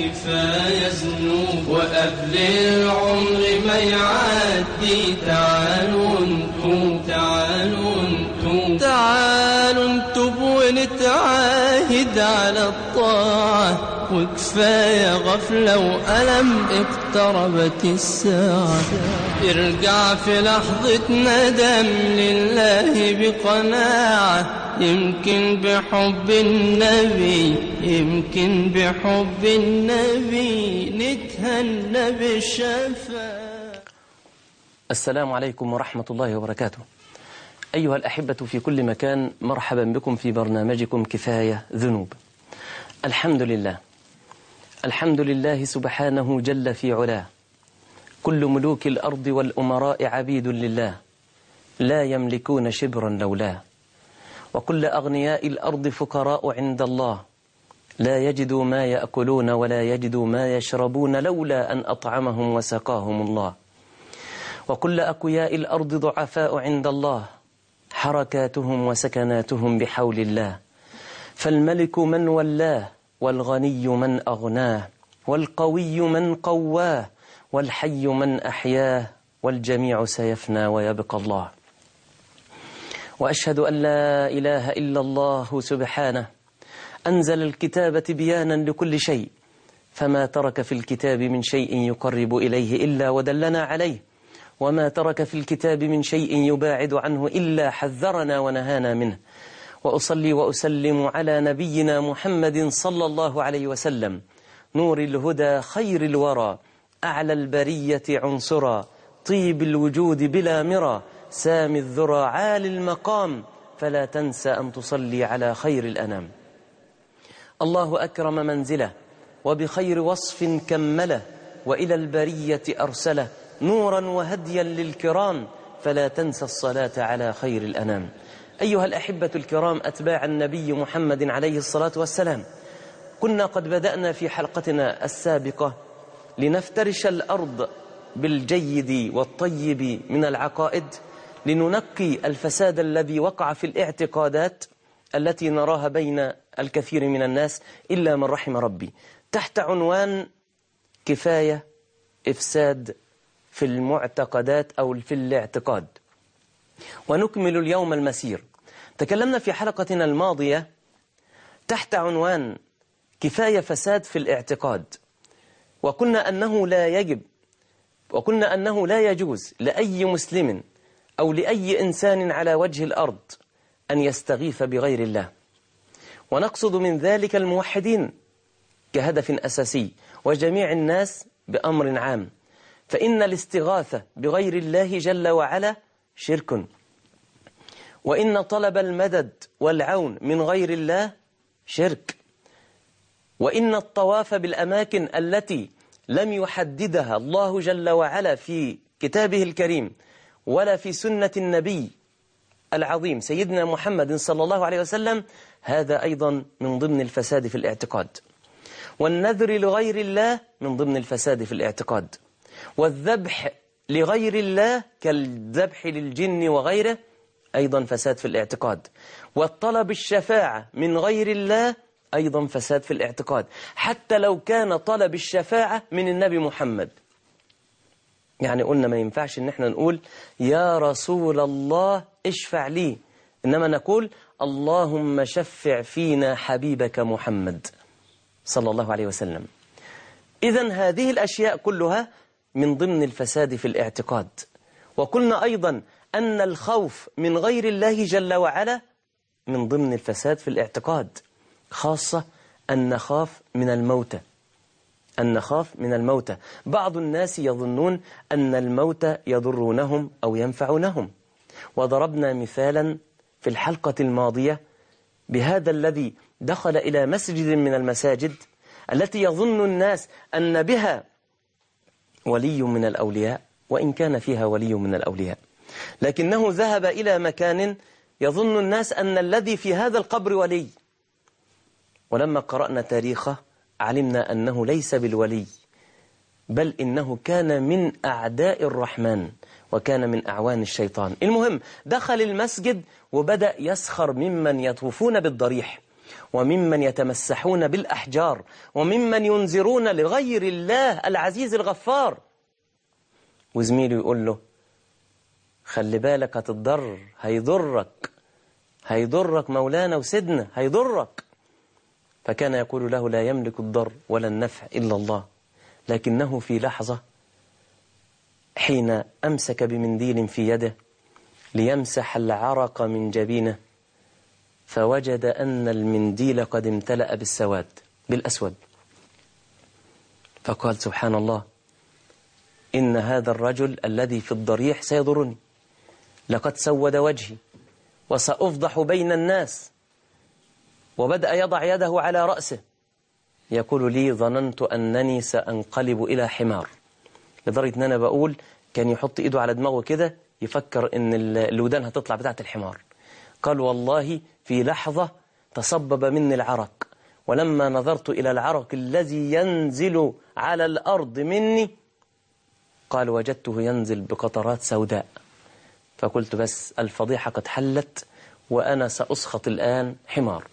كفاية ذنوب وقبل العمر ما يعدي تعالوا انتم تعالوا انتم ونتعاهد على الطاعة وكفاية غفلة وألم اقتربت الساعة ارجع في لحظة ندم لله بقناعة يمكن بحب النبي نتهنى بالشفاعة. السلام عليكم ورحمة الله وبركاته. أيها الأحبة في كل مكان، مرحبا بكم في برنامجكم كفاية ذنوب. الحمد لله سبحانه جل في علاه، كل ملوك الأرض والأمراء عبيد لله لا يملكون شبرا لولاه، وكل أغنياء الأرض فقراء عند الله لا يجدوا ما يأكلون ولا يجدوا ما يشربون لولا أن أطعمهم وسقاهم الله، وكل أقوياء الأرض ضعفاء عند الله حركاتهم وسكناتهم بحول الله، فالملك من ولاه والغني من أغناه والقوي من قواه والحي من أحياه والجميع سيفنى ويبقى الله. وأشهد أن لا إله إلا الله سبحانه أنزل الكتاب تبيانا لكل شيء، فما ترك في الكتاب من شيء يقرب إليه إلا ودلنا عليه، وما ترك في الكتاب من شيء يباعد عنه إلا حذرنا ونهانا منه. وأصلي وأسلم على نبينا محمد صلى الله عليه وسلم، نور الهدى خير الورى، أعلى البرية عنصرا، طيب الوجود بلا مرى، سامي الذرى عالي المقام، فلا تنسى أن تصلي على خير الأنام. الله أكرم منزله وبخير وصف كمله، وإلى البرية أرسله نورا وهديا للكرام، فلا تنسى الصلاة على خير الأنام. أيها الأحبة الكرام، أتباع النبي محمد عليه الصلاة والسلام، كنا قد بدأنا في حلقتنا السابقة لنفترش الأرض بالجيد والطيب من العقائد، لننقي الفساد الذي وقع في الاعتقادات التي نراها بين الكثير من الناس إلا من رحم ربي، تحت عنوان كفاية إفساد في المعتقدات أو في الاعتقاد. ونكمل اليوم المسير. تكلمنا في حلقتنا الماضية تحت عنوان كفاية فساد في الاعتقاد، وقلنا أنه لا يجوز لأي مسلم أو لأي إنسان على وجه الأرض أن يستغيث بغير الله، ونقصد من ذلك الموحدين كهدف أساسي وجميع الناس بأمر عام، فإن الاستغاثة بغير الله جل وعلا شرك، وإن طلب المدد والعون من غير الله شرك، وإن الطواف بالأماكن التي لم يحددها الله جل وعلا في كتابه الكريم ولا في سنة النبي العظيم سيدنا محمد صلى الله عليه وسلم، هذا أيضا من ضمن الفساد في الاعتقاد. والنذر لغير الله من ضمن الفساد في الاعتقاد، والذبح لغير الله كالذبح للجن وغيره أيضا فساد في الاعتقاد، والطلب الشفاعة من غير الله أيضا فساد في الاعتقاد، حتى لو كان طلب الشفاعة من النبي محمد. يعني قلنا ما ينفعش إن احنا نقول يا رسول الله اشفع لي، إنما نقول اللهم شفع فينا حبيبك محمد صلى الله عليه وسلم. إذن هذه الأشياء كلها من ضمن الفساد في الاعتقاد. وقلنا أيضا أن الخوف من غير الله جل وعلا من ضمن الفساد في الاعتقاد، خاصة أن نخاف من الموتى. بعض الناس يظنون أن الموتى يضرونهم أو ينفعونهم، وضربنا مثالا في الحلقة الماضية بهذا الذي دخل إلى مسجد من المساجد التي يظن الناس أن بها ولي من الأولياء، وإن كان فيها ولي من الأولياء، لكنه ذهب إلى مكان يظن الناس أن الذي في هذا القبر ولي، ولما قرأنا تاريخه علمنا أنه ليس بالولي، بل إنه كان من أعداء الرحمن وكان من أعوان الشيطان. المهم دخل المسجد وبدأ يسخر ممن يطوفون بالضريح، وممن يتمسحون بالأحجار، وممن ينذرون لغير الله العزيز الغفار. وزميله يقول له خلي بالك هتضر، هيضرك مولانا وسيدنا، هيضرك. فكان يقول له لا يملك الضر ولا النفع إلا الله. لكنه في لحظة حين أمسك بمنديل في يده ليمسح العرق من جبينه، فوجد أن المنديل قد امتلأ بالأسود. فقال سبحان الله، إن هذا الرجل الذي في الضريح سيضرني، لقد سود وجهي وسأفضح بين الناس. وبدأ يضع يده على رأسه يقول لي ظننت أنني سأنقلب إلى حمار. لدرجة أن أنا بقول كان يحط إيده على دماغه كده يفكر أن الودان هتطلع بتاعت الحمار. قال والله في لحظة تصبب مني العرق، ولما نظرت إلى العرق الذي ينزل على الأرض مني قال وجدته ينزل بقطرات سوداء. فقلت بس الفضيحة قد حلت وأنا سأسخط الآن حمار.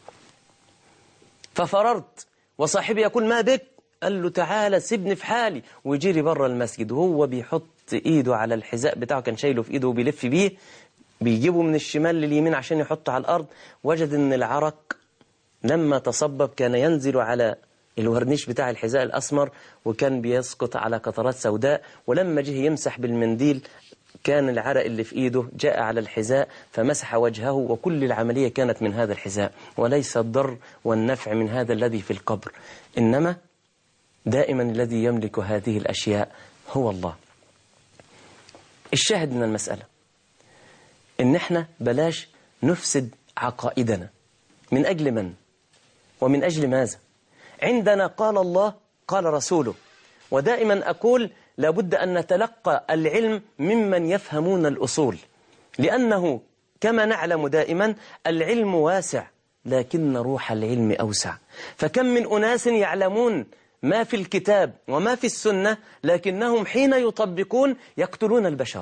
ففررت وصاحبي يقول ما بك؟ قال له تعالى سيبني في حالي، ويجيري بره المسجد وهو بيحط إيده على الحذاء بتاعه، كان شايله في إيده وبيلف بيه، بيجيبه من الشمال لليمين عشان يحطه على الأرض. وجد أن العرق لما تصبب كان ينزل على الورنيش بتاع الحذاء الأسمر، وكان بيسقط على قطرات سوداء. ولما جه يمسح بالمنديل كان العرق اللي في إيده جاء على الحذاء فمسح وجهه، وكل العملية كانت من هذا الحذاء، وليس الضر والنفع من هذا الذي في القبر. إنما دائما الذي يملك هذه الأشياء هو الله. الشاهد من المسألة إن احنا بلاش نفسد عقائدنا. من أجل من؟ ومن أجل ماذا؟ عندنا قال الله قال رسوله. ودائما أقول لابد أن نتلقى العلم ممن يفهمون الأصول، لأنه كما نعلم دائما العلم واسع لكن روح العلم أوسع. فكم من أناس يعلمون ما في الكتاب وما في السنة، لكنهم حين يطبقون يقتلون البشر،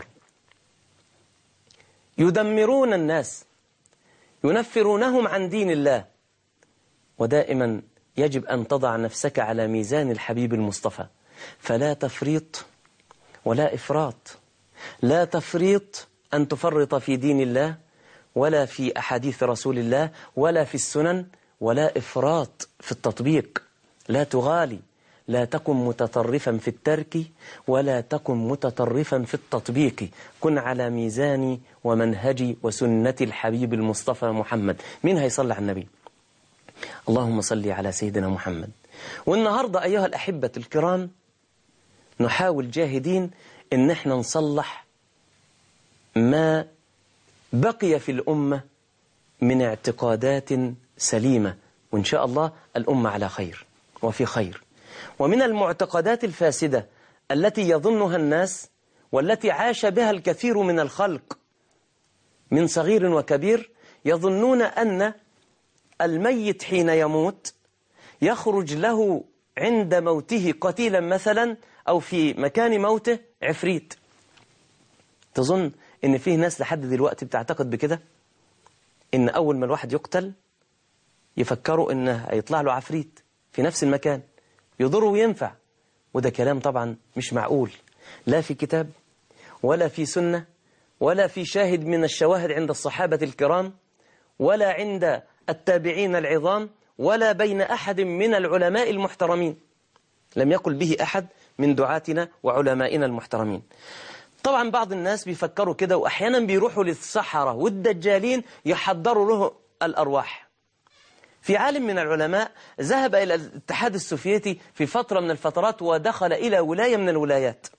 يدمرون الناس، ينفرونهم عن دين الله. ودائما يجب أن تضع نفسك على ميزان الحبيب المصطفى، فلا تفريط ولا إفراط. لا تفريط أن تفرط في دين الله ولا في أحاديث رسول الله ولا في السنن، ولا إفراط في التطبيق. لا تغالي، لا تكن متطرفا في الترك ولا تكن متطرفا في التطبيق. كن على ميزاني ومنهجي وسنة الحبيب المصطفى محمد. مين هيصلي على النبي؟ اللهم صل على سيدنا محمد. والنهاردة أيها الأحبة الكرام نحاول جاهدين إن احنا نصلح ما بقي في الأمة من اعتقادات سليمة، وإن شاء الله الأمة على خير وفي خير. ومن المعتقدات الفاسدة التي يظنها الناس والتي عاش بها الكثير من الخلق من صغير وكبير، يظنون أن الميت حين يموت يخرج له عند موته قتيلا مثلا، أو في مكان موته عفريت. تظن إن فيه ناس لحد دلوقتي بتعتقد بكده، إن أول ما الواحد يقتل يفكروا إنه هيطلع له عفريت في نفس المكان يضر وينفع. وده كلام طبعا مش معقول، لا في كتاب ولا في سنة ولا في شاهد من الشواهد عند الصحابة الكرام ولا عند التابعين العظام ولا بين أحد من العلماء المحترمين. لم يقل به أحد من دعاتنا وعلمائنا المحترمين. طبعا بعض الناس بيفكروا كده، وأحيانا بيروحوا للسحرة والدجالين يحضروا له الأرواح. في عالم من العلماء ذهب إلى الاتحاد السوفيتي في فترة من الفترات ودخل إلى ولاية من الولايات.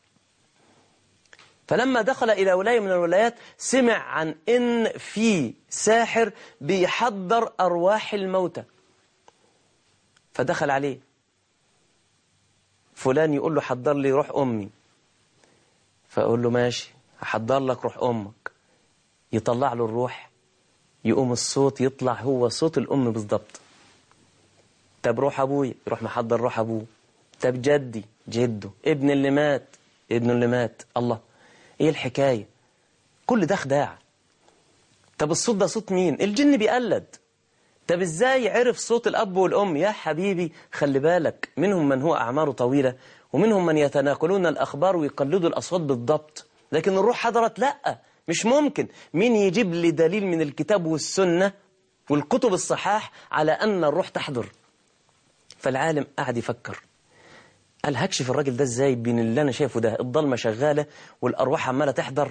فلما دخل إلى ولاية من الولايات سمع عن إن في ساحر بيحضر أرواح الموتى. فدخل عليه فلان يقول له حضر لي روح أمي، فأقول له ماشي هحضر لك روح أمك. يطلع له الروح، يقوم الصوت يطلع هو صوت الأم بالضبط. طب روح أبوي، يروح محضر روح أبوه. طب جدي، جده، ابن اللي مات، ابنه اللي مات. الله، ايه الحكاية؟ كل ده خداع. طب الصوت ده صوت مين؟ الجن بيقلد. طب ازاي عرف صوت الأب والأم؟ يا حبيبي خلي بالك، منهم من هو أعماره طويلة ومنهم من يتناقلون الأخبار ويقلدوا الأصوات بالضبط، لكن الروح حضرت لا، مش ممكن. مين يجيب لي دليل من الكتاب والسنة والكتب الصحاح على أن الروح تحضر؟ فالعالم قاعد يفكر، قال هكشف الراجل ده ازاي بين اللي أنا شايفه ده، الضلمة شغالة والأرواح عمالة تحضر،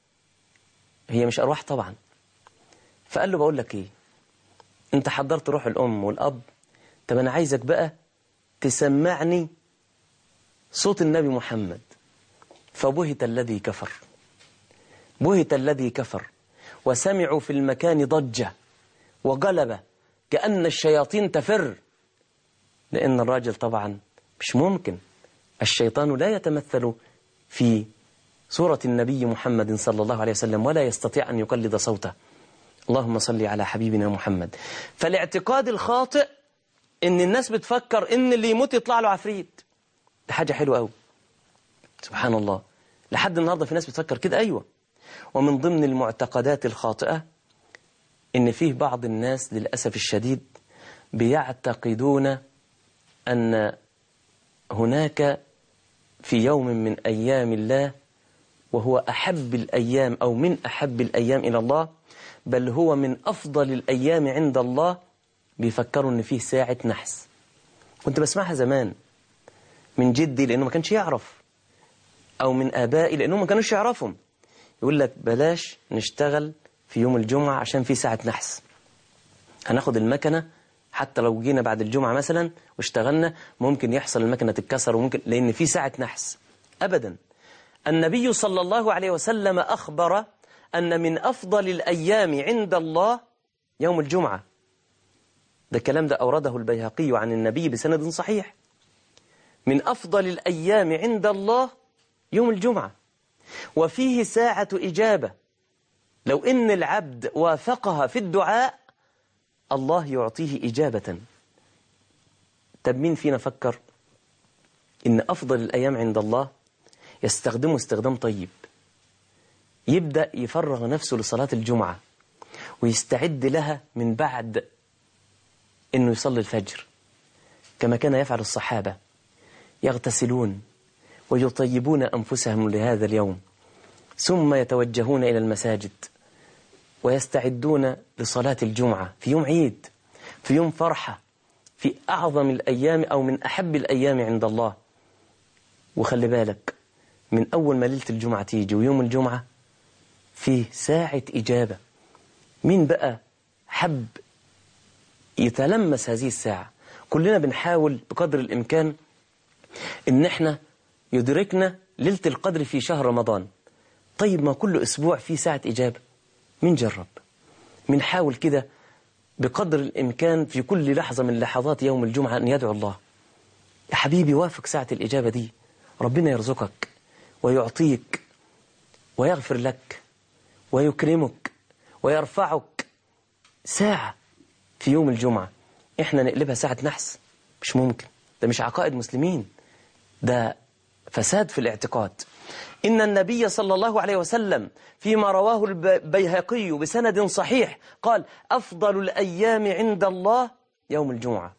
هي مش أرواح طبعا. فقال له بقول لك ايه، انت حضرت روح الأم والأب، طب أنا عايزك بقى تسمعني صوت النبي محمد. فبهت الذي كفر، بهت الذي كفر، وسمعوا في المكان ضجة وغلبة كأن الشياطين تفر، لأن الراجل طبعا مش ممكن، الشيطان لا يتمثل في صورة النبي محمد صلى الله عليه وسلم ولا يستطيع أن يقلد صوته. اللهم صل على حبيبنا محمد. فالاعتقاد الخاطئ إن الناس بتفكر إن اللي يموت يطلع له عفريت، ده حاجة حلوة أوي سبحان الله، لحد النهاردة في ناس بتفكر كده. أيوة. ومن ضمن المعتقدات الخاطئة إن فيه بعض الناس للأسف الشديد بيعتقدون أن هناك في يوم من أيام الله، وهو أحب الأيام أو من أحب الأيام إلى الله، بل هو من أفضل الأيام عند الله، بيفكروا أن فيه ساعة نحس. كنت بسمعها زمان من جدي لأنه ما كانش يعرف، أو من آبائي لأنه ما كانوش يعرفهم، يقول لك بلاش نشتغل في يوم الجمعة عشان في ساعة نحس، هناخد المكنة حتى لو جينا بعد الجمعة مثلا واشتغلنا ممكن يحصل المكنة تتكسر، وممكن لأن في ساعة نحس. أبدا، النبي صلى الله عليه وسلم أخبر أن من أفضل الأيام عند الله يوم الجمعة. ده الكلام ده أورده البيهقي عن النبي بسند صحيح. من أفضل الأيام عند الله يوم الجمعة، وفيه ساعة إجابة، لو إن العبد وافقها في الدعاء الله يعطيه إجابة. طب مين فينا فكر إن أفضل الأيام عند الله يستخدمه استخدام طيب، يبدأ يفرغ نفسه لصلاة الجمعة ويستعد لها من بعد إنه يصلي الفجر، كما كان يفعل الصحابة، يغتسلون ويطيبون أنفسهم لهذا اليوم، ثم يتوجهون إلى المساجد ويستعدون لصلاة الجمعة في يوم عيد، في يوم فرحة، في أعظم الأيام أو من أحب الأيام عند الله. وخلي بالك من أول ما ليلة الجمعة تيجي ويوم الجمعة فيه ساعة إجابة. مين بقى حب يتلمس هذه الساعة؟ كلنا بنحاول بقدر الإمكان إن احنا يدركنا ليلة القدر في شهر رمضان. طيب ما كل أسبوع فيه ساعة إجابة، من جرب، من حاول كده بقدر الإمكان في كل لحظة من لحظات يوم الجمعة أن يدعو الله. يا حبيبي وافق ساعة الإجابة دي، ربنا يرزقك ويعطيك ويغفر لك ويكرمك ويرفعك. ساعة في يوم الجمعة إحنا نقلبها ساعة نحس؟ مش ممكن، ده مش عقائد مسلمين، ده فساد في الاعتقاد. إن النبي صلى الله عليه وسلم فيما رواه البيهقي بسند صحيح قال أفضل الأيام عند الله يوم الجمعة.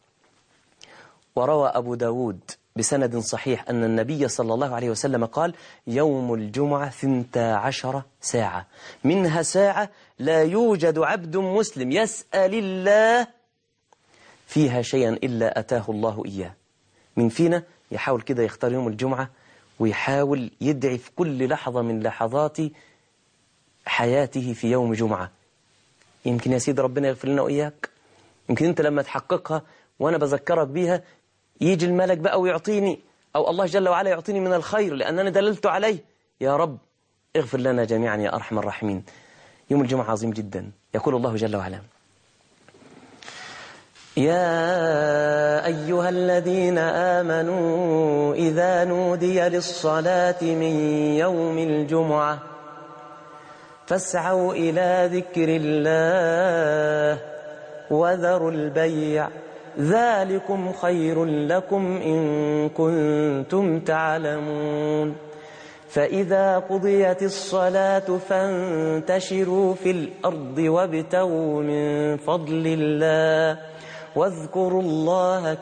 وروى أبو داود بسند صحيح أن النبي صلى الله عليه وسلم قال يوم الجمعة 12 ساعة، منها ساعة لا يوجد عبد مسلم يسأل الله فيها شيئا إلا أتاه الله إياه. من فينا يحاول كده يختار يوم الجمعة ويحاول يدعي في كل لحظة من لحظات حياته في يوم جمعة. يمكن يا سيدي ربنا يغفر لنا وإياك، يمكن أنت لما تحققها وأنا بذكرك بيها يجي الملك بقى ويعطيني، أو الله جل وعلا يعطيني من الخير لأنني دللت عليه. يا رب اغفر لنا جميعا يا أرحم الراحمين. يوم الجمعة عظيم جدا. يقول الله جل وعلا يا أيها الذين آمنوا إذا نودي للصلاة من يوم الجمعة فاسعوا إلى ذكر الله وذروا البيع ذلكم خير لكم إن كنتم تعلمون. فإذا قضيت الصلاة فانتشروا في الأرض وابتغوا من فضل الله واذكروا الله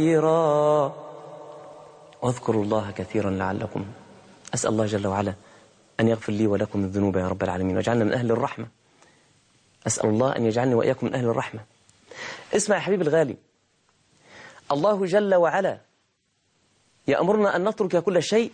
كثيرا لعلكم. أسأل الله جل وعلا أن يغفر لي ولكم الذنوب يا رب العالمين واجعلنا من أهل الرحمة. أسأل الله أن يجعلني وإياكم من أهل الرحمة. اسمع يا حبيبي الغالي، الله جل وعلا يأمرنا أن نترك كل شيء،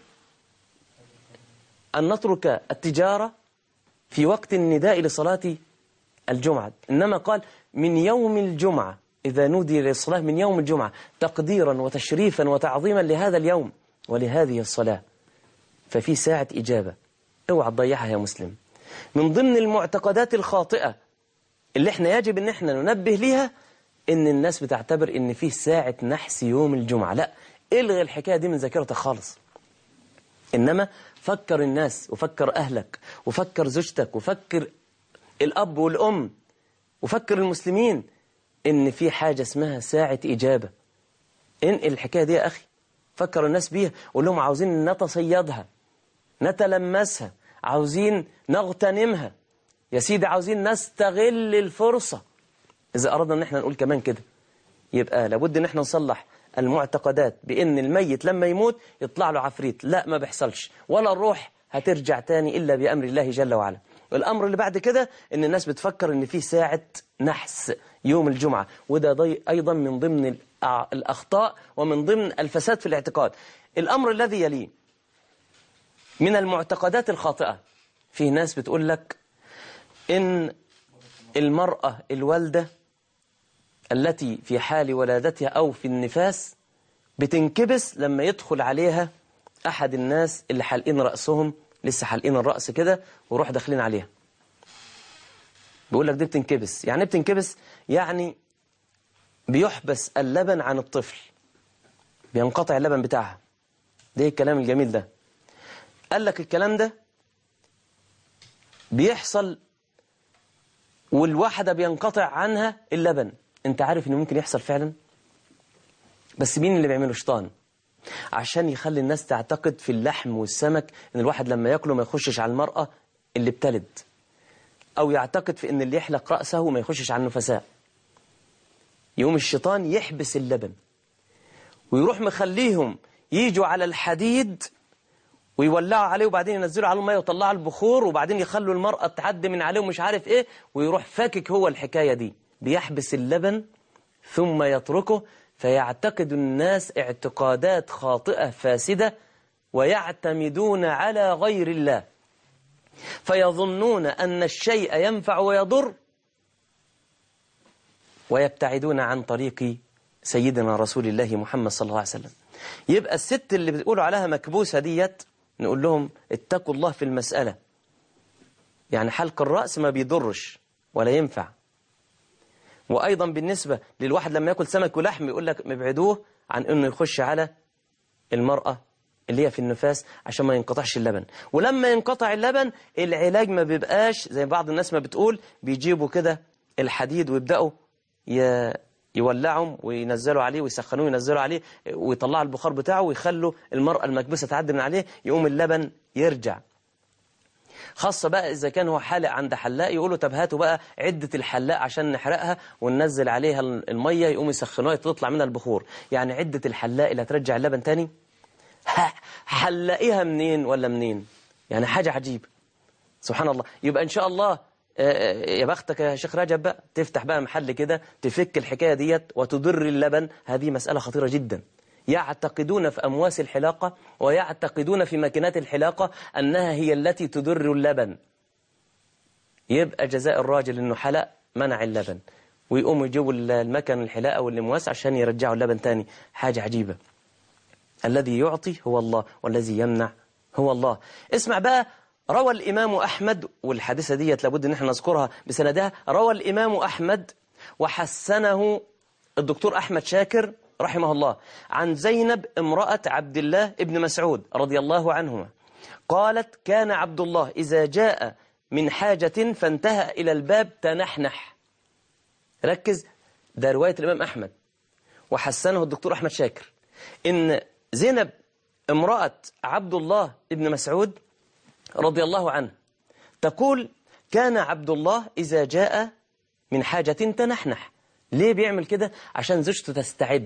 أن نترك التجارة في وقت النداء لصلاة الجمعة، إنما قال من يوم الجمعة، إذا نودي للصلاة من يوم الجمعة، تقديرا وتشريفا وتعظيما لهذا اليوم ولهذه الصلاة. ففي ساعة إجابة، اوعى تضيعها يا مسلم. من ضمن المعتقدات الخاطئة اللي احنا يجب ان احنا ننبه ليها ان الناس بتعتبر ان فيه ساعة نحس يوم الجمعة. لا، الغي الحكاية دي من ذاكرتك خالص، إنما فكر الناس وفكر أهلك وفكر زوجتك وفكر الأب والأم وفكر المسلمين إن في حاجة اسمها ساعة إجابة. انقل الحكاية دي يا أخي، فكر الناس بيها، قول لهم عاوزين نتصيدها، نتلمسها، عاوزين نغتنمها يا سيدي، عاوزين نستغل الفرصة. إذا أردنا أن احنا نقول كمان كده، يبقى لابد أن احنا نصلح المعتقدات بأن الميت لما يموت يطلع له عفريت. لا، ما بيحصلش، ولا الروح هترجع تاني إلا بأمر الله جل وعلا. الأمر اللي بعد كده أن الناس بتفكر أن في ساعة نحس يوم الجمعة، وده أيضا من ضمن الأخطاء ومن ضمن الفساد في الاعتقاد. الأمر الذي يليه من المعتقدات الخاطئة، فيه ناس بتقول لك إن المرأة الوالدة التي في حال ولادتها أو في النفاس بتنكبس لما يدخل عليها أحد الناس اللي حالقين رأسهم، لسه حالقين الرأس كده وروح داخلين عليها. بيقول لك دي بتنكبس. يعني بتنكبس يعني بيحبس اللبن عن الطفل، بينقطع اللبن بتاعها. ده الكلام الجميل ده. قال لك الكلام ده بيحصل والواحدة بينقطع عنها اللبن. انت عارف انه ممكن يحصل فعلا، بس مين اللي بيعمله؟ شيطان، عشان يخلي الناس تعتقد في اللحم والسمك ان الواحد لما ياكله ما يخشش على المرأة اللي بتلد، او يعتقد في ان اللي يحلق رأسه ما يخشش على النفساء. يقوم الشيطان يحبس اللبن ويروح مخليهم ييجوا على الحديد ويولعوا عليه، وبعدين ينزلوا عليه الميه ويطلعوا البخور، وبعدين يخلوا المرأة تعدي من عليه ومش عارف ايه، ويروح فاكك هو الحكاية دي، بيحبس اللبن ثم يتركه. فيعتقد الناس اعتقادات خاطئة فاسدة ويعتمدون على غير الله، فيظنون أن الشيء ينفع ويضر، ويبتعدون عن طريق سيدنا رسول الله محمد صلى الله عليه وسلم. يبقى الست اللي بتقولوا عليها مكبوسة ديت نقول لهم اتقوا الله في المسألة. يعني حلق الرأس ما بيضرش ولا ينفع. وأيضا بالنسبة للواحد لما يأكل سمك ولحم يقول لك مبعدوه عن أنه يخش على المرأة اللي هي في النفاس عشان ما ينقطعش اللبن. ولما ينقطع اللبن العلاج ما بيبقاش زي بعض الناس ما بتقول، بيجيبوا كده الحديد ويبدأوا يولعهم وينزلوا عليه ويسخنوه وينزلوا عليه ويطلعوا البخار بتاعه ويخلوا المرأة المكبوسة تعدي من عليه، يقوم اللبن يرجع. خاصة بقى إذا كان هو حالق عند حلاق، يقولوا طب هاتوا بقى عدة الحلاق عشان نحرقها وننزل عليها المية، يقوم يسخنوها تطلع منها البخور. يعني عدة الحلاق اللي هترجع اللبن تاني، حلقيها منين ولا منين؟ يعني حاجة عجيبة سبحان الله. يبقى إن شاء الله يا بختك يا شيخ رجب بقى تفتح بقى محل كده تفك الحكاية ديت وتضر اللبن. هذه مسألة خطيرة جدا. يعتقدون في أمواس الحلاقة ويعتقدون في ماكينات الحلاقة أنها هي التي تضر اللبن. يبقى جزاء الراجل أنه حلق منع اللبن، ويقوموا يجيبوا المكن الحلاقة والمواس عشان يرجعوا اللبن تاني. حاجة عجيبة. الذي يعطي هو الله والذي يمنع هو الله. اسمع بقى، روى الإمام أحمد، والحادثة ديت لابد أن احنا نذكرها بسندها. روى الإمام أحمد وحسنه الدكتور أحمد شاكر رحمه الله عن زينب امرأة عبد الله ابن مسعود رضي الله عنهما قالت: كان عبد الله إذا جاء من حاجة فانتهى إلى الباب تنحنح. ركز، ده رواية الإمام أحمد وحسنه الدكتور أحمد شاكر. إن زينب امرأة عبد الله ابن مسعود رضي الله عنه تقول: كان عبد الله إذا جاء من حاجة تنحنح. ليه بيعمل كده؟ عشان زوجته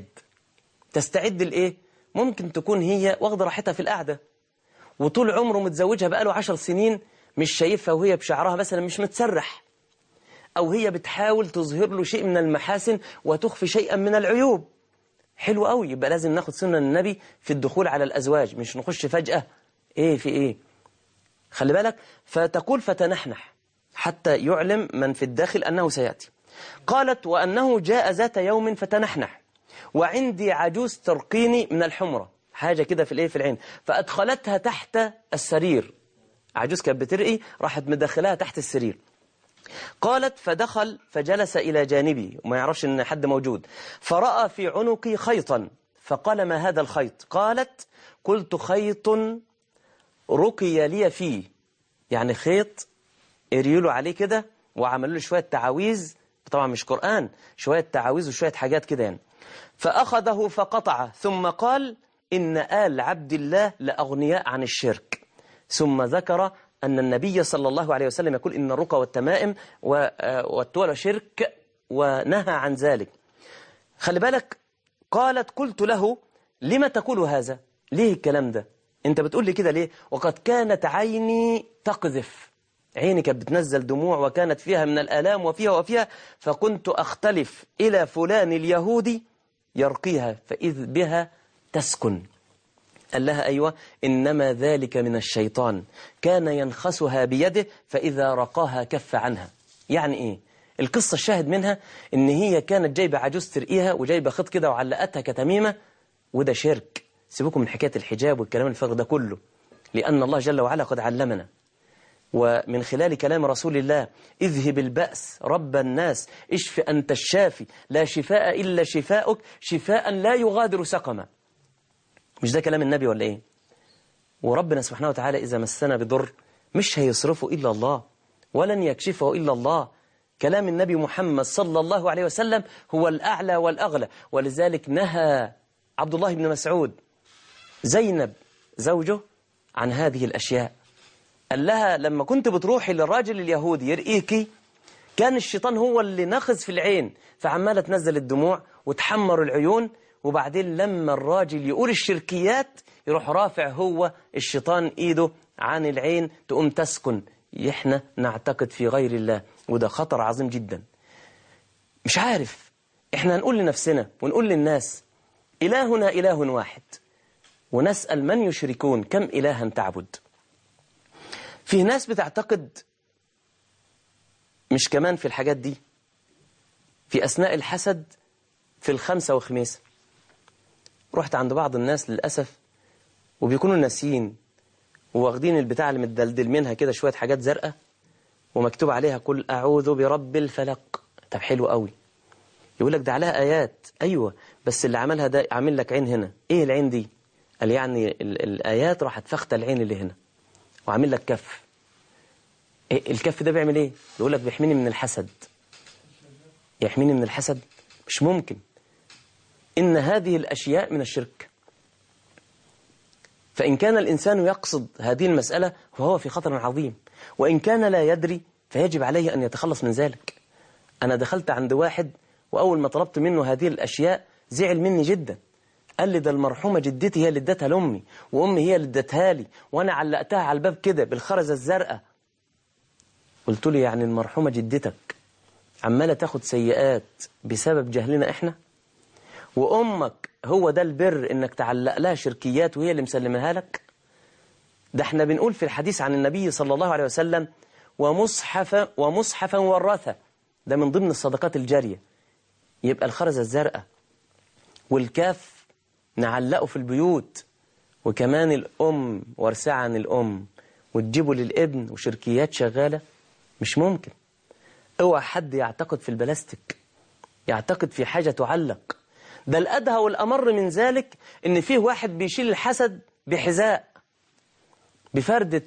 تستعد لإيه؟ ممكن تكون هي واخدة راحتها في القعدة، وطول عمره متزوجها بقاله 10 سنين مش شايفها وهي بشعرها مثلا مش متسرح، أو هي بتحاول تظهر له شيء من المحاسن وتخفي شيئا من العيوب. حلو قوي، يبقى لازم ناخد سنة النبي في الدخول على الأزواج، مش نخش فجأة إيه في إيه. خلي بالك. فتقول: فتنحنح حتى يعلم من في الداخل أنه سيأتي. قالت: وأنه جاء ذات يوم فتنحنح وعندي عجوز ترقيني من الحمرة، حاجة كده في العين، فأدخلتها تحت السرير. عجوز كانت بترقي، راحت مدخلها تحت السرير. قالت: فدخل فجلس إلى جانبي وما يعرفش أن حد موجود، فرأى في عنقي خيطا فقال: ما هذا الخيط؟ قالت: قلت: خيط رقي لي فيه، يعني خيط اريلوا عليه كده وعملوا له شوية تعاويذ، طبعا مش قرآن، شوية تعاويذ وشوية حاجات كده يعني. فأخذه فقطعه ثم قال: إن آل عبد الله لأغنياء عن الشرك. ثم ذكر أن النبي صلى الله عليه وسلم يقول: إن الرقى والتمائم والتولى شرك، ونهى عن ذلك. خلي بالك. قالت: قلت له: لما تقول هذا؟ ليه الكلام ده؟ أنت بتقول لي كده ليه؟ وقد كانت عيني تقذف، عيني كانت بتنزل دموع وكانت فيها من الآلام وفيها، فكنت أختلف إلى فلان اليهودي يرقيها فإذ بها تسكن. قال لها: أيوة، إنما ذلك من الشيطان، كان ينخسها بيده فإذا رقاها كف عنها. يعني إيه؟ القصة الشاهد منها إن هي كانت جايبة عجوز ترقيها وجايبة خط كده وعلقتها كتميمة، وده شرك. سيبوكم من حكاية الحجاب والكلام الفارغ ده كله، لأن الله جل وعلا قد علمنا، ومن خلال كلام رسول الله: اذهب البأس رب الناس اشف أنت الشافي لا شفاء إلا شفاؤك شفاء لا يغادر سقما. مش ده كلام النبي ولا إيه؟ وربنا سبحانه وتعالى إذا مسنا بضر مش هيصرفه إلا الله ولن يكشفه إلا الله. كلام النبي محمد صلى الله عليه وسلم هو الأعلى والأغلى، ولذلك نهى عبد الله بن مسعود زينب زوجه عن هذه الأشياء. قال لها: لما كنت بتروحي للراجل اليهودي يرقيكي كان الشيطان هو اللي نخز في العين، فعمالة تنزل الدموع وتحمر العيون، وبعدين لما الراجل يقول الشركيات يروح رافع هو الشيطان إيده عن العين تقوم تسكن. إحنا نعتقد في غير الله، وده خطر عظيم جدا. مش عارف، إحنا هنقول لنفسنا ونقول للناس: إلهنا إله واحد، ونسأل من يشركون كم إلها تعبد. في ناس بتعتقد مش كمان في الحاجات دي، في أثناء الحسد في الخمسة وخميسة. رحت عند بعض الناس للأسف وبيكونوا ناسيين وواخدين البتاع اللي متدلدل منها كده شوية حاجات زرقاء ومكتوب عليها: قل أعوذ برب الفلق. طب حلو قوي، يقول لك ده عليها آيات. أيوة، بس اللي عملها ده عامل لك عين هنا. إيه العين دي؟ قال يعني الآيات راحت فخت العين اللي هنا وعامل لك كف. إيه الكف ده بيعمل إيه؟ يقول لك بيحميني من الحسد. يحميني من الحسد؟ مش ممكن. إن هذه الأشياء من الشرك. فإن كان الإنسان يقصد هذه المسألة فهو في خطر عظيم، وإن كان لا يدري فيجب عليه أن يتخلص من ذلك. أنا دخلت عند واحد وأول ما طلبت منه هذه الأشياء زعل مني جدا. قال لي: ده المرحومة جدتي هي اللي ادتها لأمي، وأمي هي اللي ادتها لي، وأنا علقتها على الباب كده بالخرزة الزرقاء. قلت له: يعني المرحومة جدتك عمالة تاخد سيئات بسبب جهلنا إحنا؟ وأمك هو ده البر إنك تعلق لها شركيات وهي اللي مسلمها لك؟ ده احنا بنقول في الحديث عن النبي صلى الله عليه وسلم: ومصحفا ورثة، ده من ضمن الصدقات الجارية. يبقى الخرزة الزرقاء والكاف نعلقه في البيوت، وكمان الأم ورثة عن الأم وتجيبه للابن وشركيات شغالة؟ مش ممكن. اوعى حد يعتقد في البلاستيك، يعتقد في حاجة تعلق. ده الأدهى والأمر من ذلك إن فيه واحد بيشيل الحسد بحذاء، بفردة.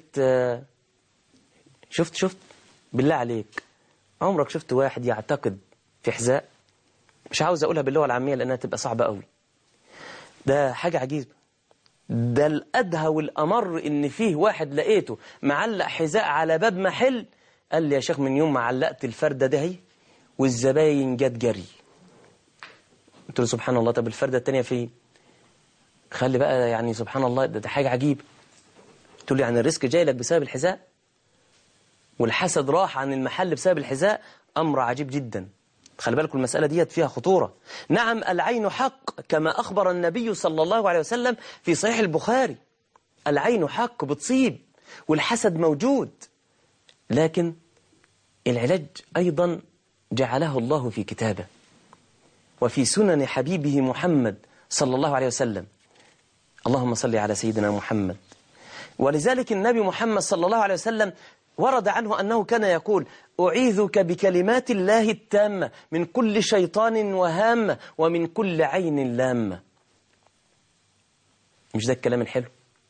شفت بالله عليك، عمرك شفت واحد يعتقد في حذاء؟ مش عاوز أقولها باللغة العامية لأنها تبقى صعبة قوي. ده حاجة عجيبة. ده الأدهى والأمر إن فيه واحد لقيته معلق حذاء على باب محل، قال لي يا شيخ من يوم ما علقت الفردة ده هي والزباين جت جري. قلت له سبحان الله، طب الفردة التانية فين؟ خلي بقى يعني سبحان الله، ده حاجة عجيبة. قلت له يعني الرزق جاي لك بسبب الحذاء والحسد راح عن المحل بسبب الحذاء؟ أمر عجيب جدا. خلي بالكم المسألة ديت فيها خطورة. نعم العين حق كما أخبر النبي صلى الله عليه وسلم في صحيح البخاري، العين حق بتصيب والحسد موجود، لكن العلاج أيضا جعله الله في كتابه وفي سنن حبيبه محمد صلى الله عليه وسلم. اللهم صل على سيدنا محمد. ولذلك النبي محمد صلى الله عليه وسلم ورد عنه أنه كان يقول أعيذك بكلمات الله التامة من كل شيطان وهامة ومن كل عين لامة. مش ده الكلام الحلو؟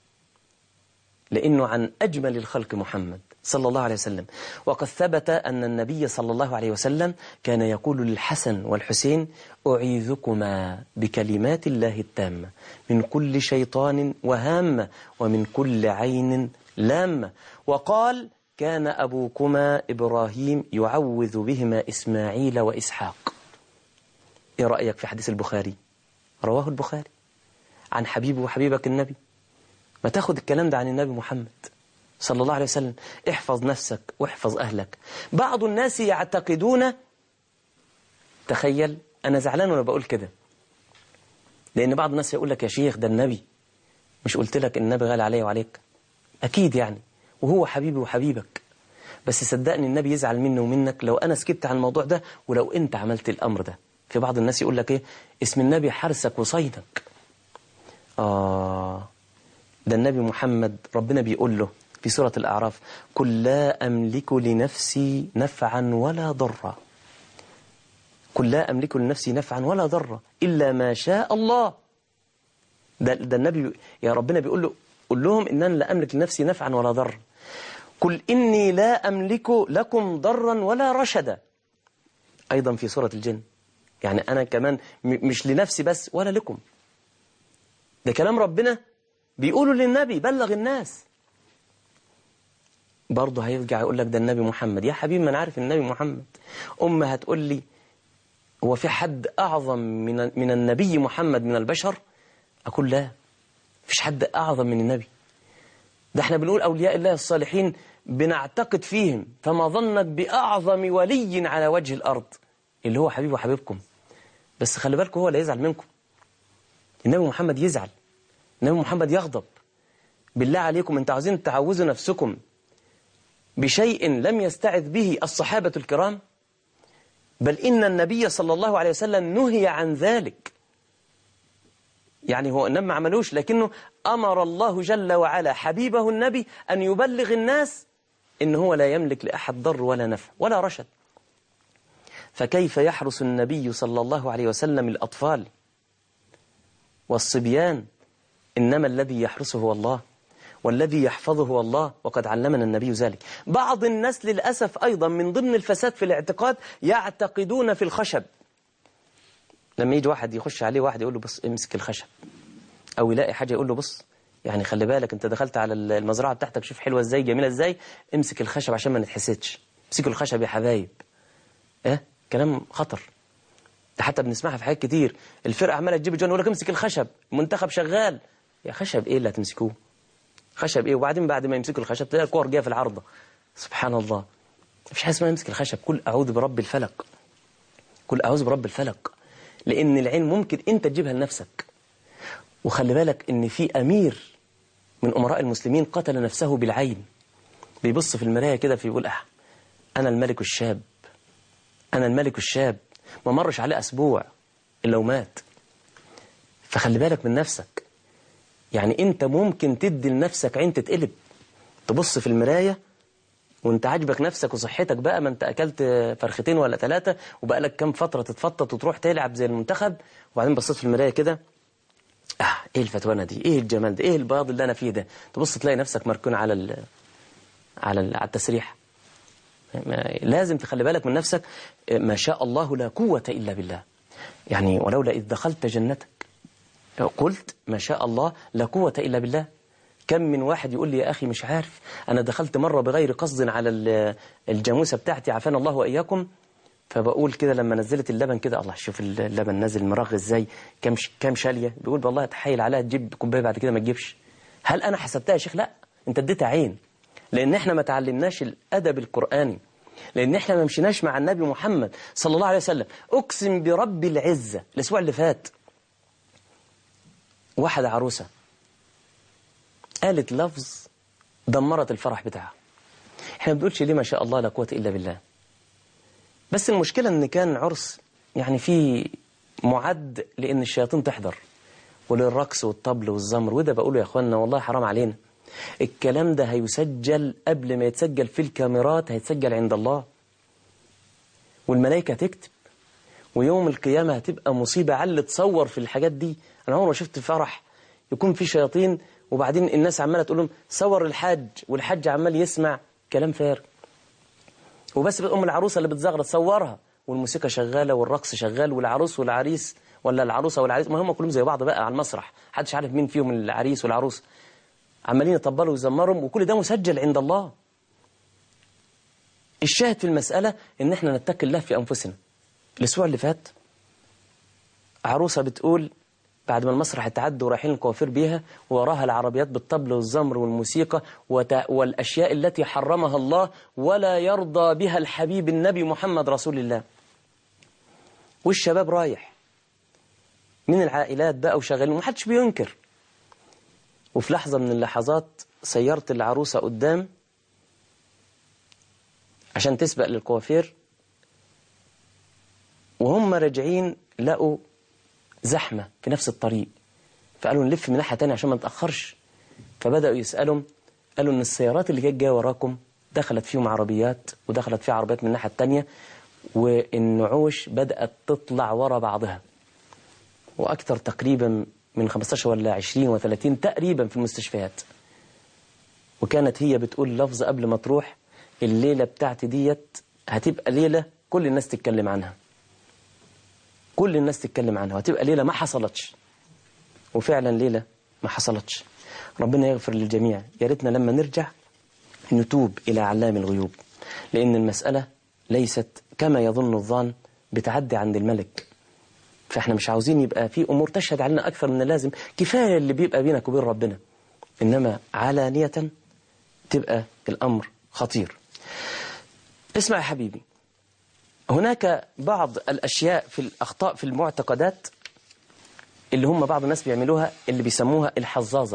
لأنه عن أجمل الخلق محمد صلى الله عليه وسلم. وقد ثبت أن النبي صلى الله عليه وسلم كان يقول للحسن والحسين أعيذكما بكلمات الله التامة من كل شيطان وهامة ومن كل عين لامة. وقال كان أبوكما إبراهيم يعوذ بهما إسماعيل وإسحاق. إيه رأيك في حديث البخاري؟ رواه البخاري عن حبيبه وحبيبك النبي. ما تاخد الكلام ده عن النبي محمد صلى الله عليه وسلم. احفظ نفسك واحفظ أهلك. بعض الناس يعتقدون، تخيل أنا زعلان وأنا بقول كده، لأن بعض الناس يقول لك يا شيخ ده النبي، مش قلت لك النبي غالي علي وعليك؟ أكيد يعني، وهو حبيبي وحبيبك، بس صدقني النبي يزعل مني ومنك لو أنا سكبت عن الموضوع ده ولو أنت عملت الأمر ده. في بعض الناس يقول لك إيه، اسم النبي حرسك وصينك. ده النبي محمد ربنا بيقول له في سورة الأعراف قل لا أملك لنفسي نفعا ولا ضرا، قل لا أملك لنفسي نفعا ولا ضرا إلا ما شاء الله. ده النبي يا ربنا بيقول له قل لهم إن أنا لا أملك لنفسي نفعا ولا ضرا، قل إني لا أملك لكم ضرا ولا رشدا. أيضا في سورة الجن، يعني أنا كمان مش لنفسي بس ولا لكم. ده كلام ربنا بيقولوا للنبي بلغ الناس. برضه هيرجع يقول لك ده النبي محمد. يا حبيبي ما أنا عارف النبي محمد. هتقول لي هو في حد أعظم من النبي محمد من البشر؟ أقول لا، فيش حد أعظم من النبي. ده احنا بنقول أولياء الله الصالحين بنعتقد فيهم، فما ظنك بأعظم ولي على وجه الأرض اللي هو حبيب وحبيبكم. بس خلي بالكم هو لا يزعل منكم. النبي محمد يزعل، النبي محمد يغضب. بالله عليكم انت عاوزين تعوذوا نفسكم بشيء لم يستعذ به الصحابة الكرام؟ بل إن النبي صلى الله عليه وسلم نهي عن ذلك. يعني هو النبي ما عملوش، لكنه أمر الله جل وعلا حبيبه النبي أن يبلغ الناس إن هو لا يملك لأحد ضر ولا نفع ولا رشد. فكيف يحرس النبي صلى الله عليه وسلم الأطفال والصبيان؟ إنما الذي يحرسه هو الله والذي يحفظه هو الله، وقد علمنا النبي ذلك. بعض الناس للأسف أيضا من ضمن الفساد في الاعتقاد يعتقدون في الخشب. لما يجي واحد يخش عليه واحد يقول له بص امسك الخشب، أو يلاقي حاجة يقول له بص يعني خلي بالك انت دخلت على المزرعة بتاعتك شوف حلوة ازاي جميلة ازاي، امسك الخشب عشان ما نتحسدش، امسكوا الخشب يا حبايب. كلام خطر. ده حتى بنسمعها في حاجات كتير، الفرقة عمالة تجيب جون يقول لك امسك الخشب، المنتخب شغال. يا خشب ايه اللي هتمسكوه؟ خشب ايه؟ وبعدين بعد ما يمسكوا الخشب تلاقي الكور جايه في العارضة. سبحان الله. مفيش حاجة اسمها يمسك الخشب. قل اعوذ برب الفلق، قل اعوذ برب الفلق، لان العين ممكن انت تجيبها لنفسك. وخلي بالك ان في امير من امراء المسلمين قتل نفسه بالعين. بيبص في المرايه كده فيقول انا الملك الشاب، انا الملك الشاب، ما مرش عليه اسبوع الا ومات. فخلي بالك من نفسك. يعني انت ممكن تدي لنفسك عين تتقلب، تبص في المرايه وانت عاجبك نفسك وصحتك بقى، ما انت اكلت فرختين ولا 3 وبقى لك كام فتره تتفطط وتروح تلعب زي المنتخب، وبعدين بصيت في المرايه كده ايه الفتوانه دي، ايه الجمال ده، ايه البياض اللي انا فيه ده، تبص تلاقي نفسك مركون على التسريح. لازم تخلي بالك من نفسك. ما شاء الله لا قوة إلا بالله. يعني ولولا إذ دخلت جنتك قلت ما شاء الله لا قوة إلا بالله. كم من واحد يقول لي يا أخي مش عارف، أنا دخلت مرة بغير قصد على الجاموسة بتاعتي عافانا الله وإياكم، فبقول كده لما نزلت اللبن كده، الله شوف اللبن نازل مرغ ازاي، كم شالية، بيقول والله تحايل عليها تجيب كوباية بعد كده ما تجيبش. هل أنا حسبتها يا شيخ؟ لا، أنت اديتها عين، لأن احنا ما تعلمناش الأدب القرآني، لأن احنا ما مشيناش مع النبي محمد صلى الله عليه وسلم. أقسم برب العزة الأسبوع اللي فات واحدة عروسة قالت لفظ دمرت الفرح بتاعها. احنا ما بنقولش ليه ما شاء الله لا قوة إلا بالله، بس المشكلة ان كان عرس يعني في معد لأن الشياطين تحضر وللرقص والطبل والزمر، وده بقوله يا اخوانا والله حرام علينا. الكلام ده هيسجل، قبل ما يتسجل في الكاميرات هيتسجل عند الله، والملائكة هتكتب، ويوم القيامة هتبقى مصيبة على اللي تصور في الحاجات دي. أنا عمري ما شفت فرح يكون في شياطين وبعدين الناس عمالة تقول لهم صور الحاج، والحاج عمال يسمع كلام فارغ، وبس أم العروسة اللي بتزغرط تصورها والموسيقى شغالة والرقص شغال والعروس والعريس، ولا العروسة والعريس، ما هم كلهم زي بعض بقى على المسرح، محدش عارف مين فيهم العريس والعروس، عمالين يطبلوا ويزمروا، وكل ده مسجل عند الله. الشاهد في المسألة إن احنا نتقي الله في أنفسنا. الأسبوع اللي فات عروسة بتقول بعد ما المسرح اتعدوا ورايحين الكوافير بيها، وراها العربيات بالطبل والزمر والموسيقى والأشياء التي حرمها الله ولا يرضى بها الحبيب النبي محمد رسول الله، والشباب رايح من العائلات بقى وشغالين ومحدش بينكر. وفي لحظة من اللحظات سيرت العروسة قدام عشان تسبق للكوافير، وهم راجعين لقوا زحمة في نفس الطريق، فقالوا نلف من ناحية تانية عشان ما نتأخرش. فبدأوا يسألهم، قالوا إن السيارات اللي كانت جاية وراكم دخلت فيهم عربيات، ودخلت فيها عربيات من الناحية التانية، والنعوش بدأت تطلع ورا بعضها، وأكثر تقريبا من 15 ولا 20 و30 تقريبا في المستشفيات. وكانت هي بتقول لفظ قبل ما تروح، الليلة بتاعتي ديت هتبقى ليلة كل الناس تتكلم عنها، كل الناس تتكلم عنها، وهتبقى ليلة ما حصلتش. وفعلا ليلة ما حصلتش. ربنا يغفر للجميع. يا ريتنا لما نرجع نتوب إلى علام الغيوب، لأن المسألة ليست كما يظن الظان بتعدي عند الملك. فاحنا مش عاوزين يبقى في أمور تشهد علينا أكثر من اللازم، كفاية اللي بيبقى بينك وبين ربنا، إنما علانية تبقى الأمر خطير. اسمع يا حبيبي، هناك بعض الأشياء في الأخطاء في المعتقدات اللي هم بعض الناس بيعملوها، اللي بيسموها الحظاظة.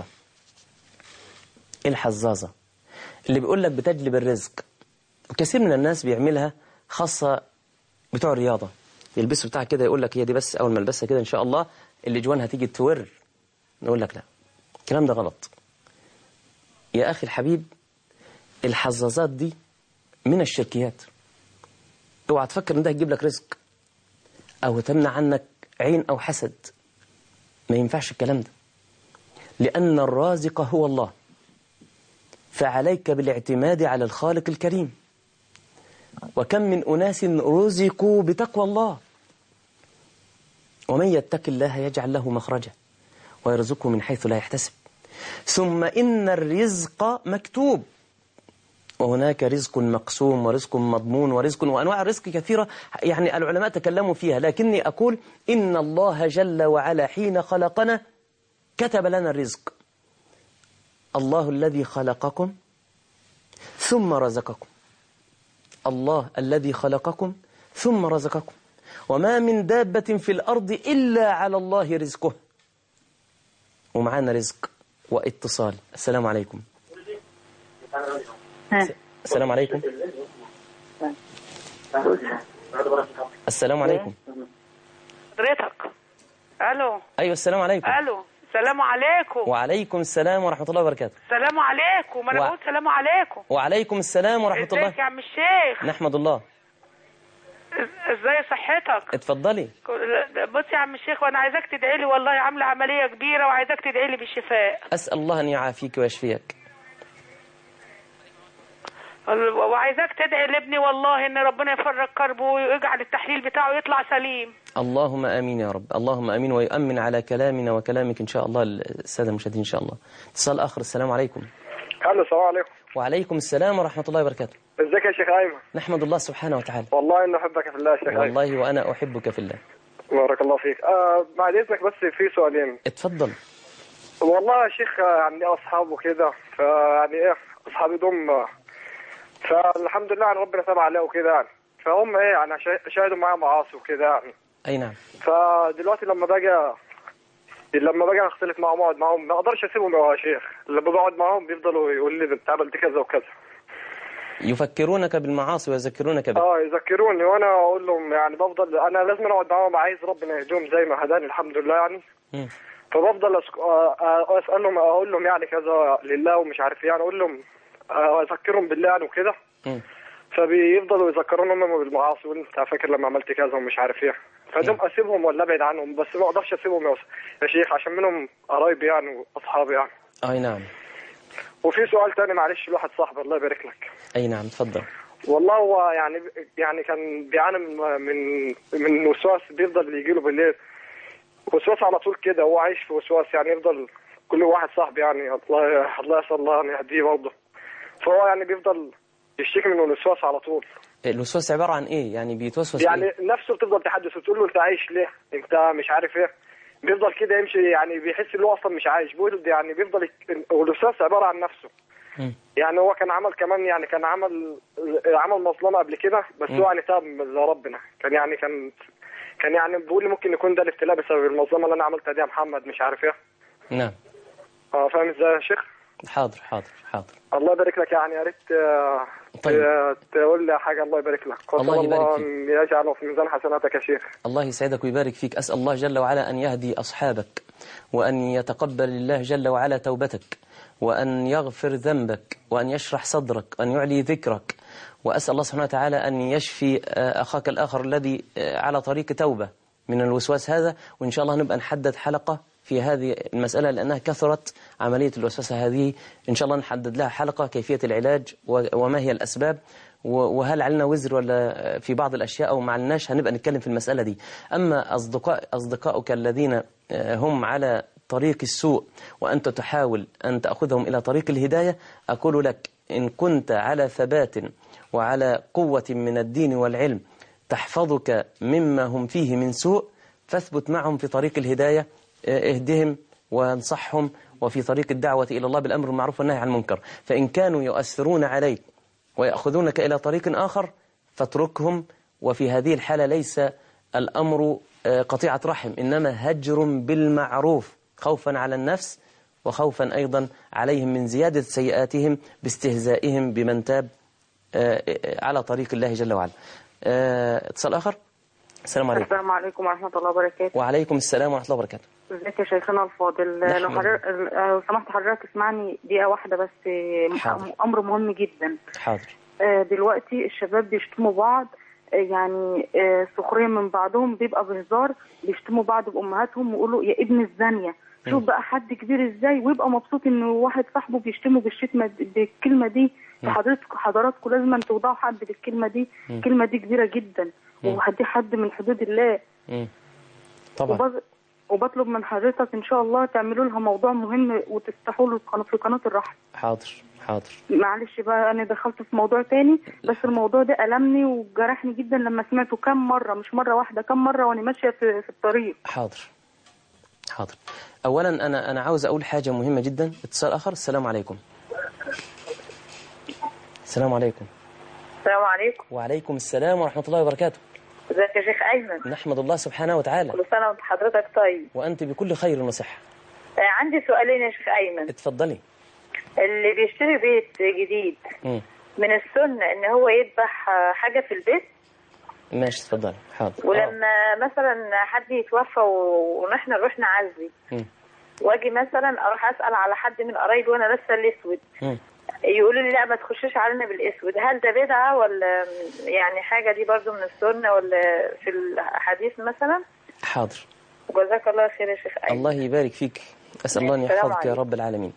الحظاظة اللي بيقول لك بتجلب الرزق، وكثير من الناس بيعملها، خاصة بتوع الرياضة، يلبسوا بتاع كده يقول لك هي دي بس أول ما البسها كده إن شاء الله اللي جوانها هتيجي تور. نقول لك لا، الكلام ده غلط يا أخي الحبيب. الحظاظات دي من الشركيات. اوعى تفكر ان ده هيجيب لك رزق او تمنع عنك عين او حسد، ما ينفعش الكلام ده، لأن الرازق هو الله، فعليك بالاعتماد على الخالق الكريم. وكم من أناس رزقوا بتقوى الله، ومن يتق الله يجعل له مخرجا ويرزقه من حيث لا يحتسب. ثم إن الرزق مكتوب، وهناك رزق مقسوم ورزق مضمون ورزق، وأنواع الرزق كثيرة يعني العلماء تكلموا فيها، لكني أقول إن الله جل وعلا حين خلقنا كتب لنا الرزق. الله الذي خلقكم ثم رزقكم، الله الذي خلقكم ثم رزقكم، وما من دابة في الأرض إلا على الله رزقه. ومعانا رزق واتصال. السلام عليكم. السلام عليكم. السلام عليكم. حضرتك الو. ايوه السلام عليكم. الو السلام عليكم. وعليكم السلام ورحمه الله وبركاته. السلام عليكم. انا بقول السلام عليكم. وعليكم السلام ورحمه الله. ازيك يا عم الشيخ؟ نحمد الله. ازاي صحتك؟ اتفضلي. بص يا عم الشيخ، وانا عايزاك تدعي لي، والله عامله عمليه كبيره وعايزاك تدعي لي بالشفاء. اسال الله ان يعافيك ويشفيك. وعايزاك تدعي لابني والله ان ربنا يفرج كربه ويجعل التحليل بتاعه يطلع سليم. اللهم آمين يا رب، اللهم آمين، ويؤمن على كلامنا وكلامك إن شاء الله السادة المشاهدين إن شاء الله. اتصال آخر. السلام عليكم. الو السلام عليكم. وعليكم السلام ورحمة الله وبركاته. ازيك يا شيخ ايمن؟ نحمد الله سبحانه وتعالى. والله اني احبك في الله يا شيخ ايمن. والله وأنا أحبك في الله. بارك الله فيك. بعد اذنك بس في سؤالين. اتفضل. والله يا شيخ عندي اصحاب وكده، فيعني ايه اصحابي دول، فالحمد لله يعني ربنا تاب عليه وكده يعني، فهم ايه يعني شاهدوا معايا معاصي وكده يعني. أي نعم. فدلوقتي لما باجي اختلف معاهم اقعد معاهم ما اقدرش اسيبهم يا شيخ، لما بقعد معاهم بيفضلوا يقولوا لي انت عملت كذا وكذا. يفكرونك بالمعاصي ويذكرونك به. يذكروني وانا اقول لهم يعني بفضل انا لازم اقعد معاهم، عايز ربنا يهديهم زي ما هداني الحمد لله يعني. فبفضل اسالهم اقول لهم يعني كذا لله ومش عارف يعني، اقول لهم اذكرهم بالله يعني وكده. فبيفضلوا يذكروني هم بالمعاصي، وانت فاكر لما عملت كذا ومش عارف ايه. فدوم اسيبهم ولا ابعد عنهم؟ بس ما اقدرش اسيبهم يا شيخ عشان منهم قرايبي يعني واصحابي يعني. اي نعم. وفي سؤال تاني معلش، لواحد صاحبي الله يبارك لك. اي نعم اتفضل. والله هو يعني كان بيعاني من وسواس، بيفضل يجي له بالليل وسواس على طول كده، هو عايش في وسواس يعني، يفضل كل واحد صاحبي يعني الله يسأل الله ان يهديه برضه، فهو يعني بيفضل يشتكي من الوسواس على طول. الوسواس عبارة عن ايه؟ يعني بيتوسوس يعني إيه؟ نفسه بتفضل تحدث وتقول له انت عايش ليه؟ انت مش عارف ايه، بيفضل كده يمشي يعني بيحس ان هو اصلا مش عايش، بيقول يعني بيفضل الوسواس عبارة عن نفسه. يعني هو كان عمل كمان يعني كان عمل مظلمة قبل كده، بس هو يعني تاب لربنا، كان يعني بيقول لي ممكن يكون ده الابتلاء بسبب المظلمة اللي انا عملتها دي يا محمد مش عارف ايه. نعم. فاهم ازاي يا شيخ؟ حاضر. الله يبارك لك يعني، يا ريت تقول لي حاجة. الله يبارك لك. الله يبارك فيك. يجعله في ميزان حسناتك يا شيخ. الله يسعدك ويبارك فيك. أسأل الله جل وعلا أن يهدي أصحابك، وأن يتقبل الله جل وعلا توبتك، وأن يغفر ذنبك، وأن يشرح صدرك، وأن يعلي ذكرك. وأسأل الله سبحانه وتعالى أن يشفي أخاك الآخر الذي على طريق توبة من الوسواس هذا. وإن شاء الله نبقى نحدد حلقة في هذه المسألة، لأنها كثرت عملية الوسوسة هذه. إن شاء الله نحدد لها حلقة، كيفية العلاج وما هي الأسباب، وهل علينا وزر ولا في بعض الأشياء أو ما علناش، هنبقى نتكلم في المسألة دي. أما أصدقائك الذين هم على طريق السوء وأنت تحاول أن تأخذهم إلى طريق الهداية، أقول لك إن كنت على ثبات وعلى قوة من الدين والعلم تحفظك مما هم فيه من سوء، فاثبت معهم في طريق الهداية، اهدهم وانصحهم، وفي طريق الدعوة إلى الله بالأمر بالمعروف والنهي عن المنكر. فإن كانوا يؤثرون عليك ويأخذونك إلى طريق آخر فاتركهم. وفي هذه الحالة ليس الأمر قطيعة رحم، إنما هجر بالمعروف، خوفا على النفس وخوفا أيضا عليهم من زيادة سيئاتهم باستهزائهم بمن تاب على طريق الله جل وعلا. اتصال آخر. السلام عليكم. السلام عليكم ورحمة الله وبركاته. وعليكم السلام ورحمة الله وبركاته. ازيك يا شيخنا الفاضل؟ لو سمحت حضرتك اسمعني دقيقة واحدة بس. حاضر. أمر مهم جدا. حاضر. دلوقتي الشباب بيشتموا بعض، يعني سخرية من بعضهم، بيبقى بهزار بيشتموا بعض بأمهاتهم ويقولوا يا ابن الزانية. شوف بقى حد كبير ازاي ويبقى مبسوط ان واحد صاحبه بيشتمه بالكلمة دي. حضراتكم لازم توضعوا حد بالكلمة دي. الكلمة دي كبيرة جدا، وهدي حد من حدود الله. طبعا. وبطلب من حضرتك ان شاء الله تعملوا لها موضوع مهم وتفتحوا له في قناة الرحمة. حاضر. معلش بقى انا دخلت في موضوع تاني، بس الموضوع ده ألمني وجرحني جدا لما سمعته كم مرة، مش مرة واحدة، كم مرة وانا ماشية في الطريق. حاضر. اولا انا عاوز اقول حاجة مهمة جدا. اتصال اخر. السلام عليكم. السلام عليكم. السلام عليكم. وعليكم السلام ورحمة الله وبركاته. ازيك يا شيخ أيمن؟ نحمد الله سبحانه وتعالى. كل سنة وانت حضرتك طيب. وأنت بكل خير وصحة. عندي سؤالين يا شيخ أيمن. اتفضلي. اللي بيشتري بيت جديد من السنة ان هو يذبح حاجة في البيت؟ ماشي اتفضلي. حاضر. ولما مثلا حد يتوفى ونحن نروح نعزي، واجي مثلا اروح اسأل على حد من قرايبي وانا لسه الاسود، يقولوا لي لا ما تخشش علينا بالاسود. هل ده بدعة ولا يعني حاجة دي برضو من السنة ولا في الحديث مثلا؟ حاضر. جزاك الله خير يا شيخ أيمن. الله يبارك فيك. أسأل الله أن يحفظك يا رب العالمين.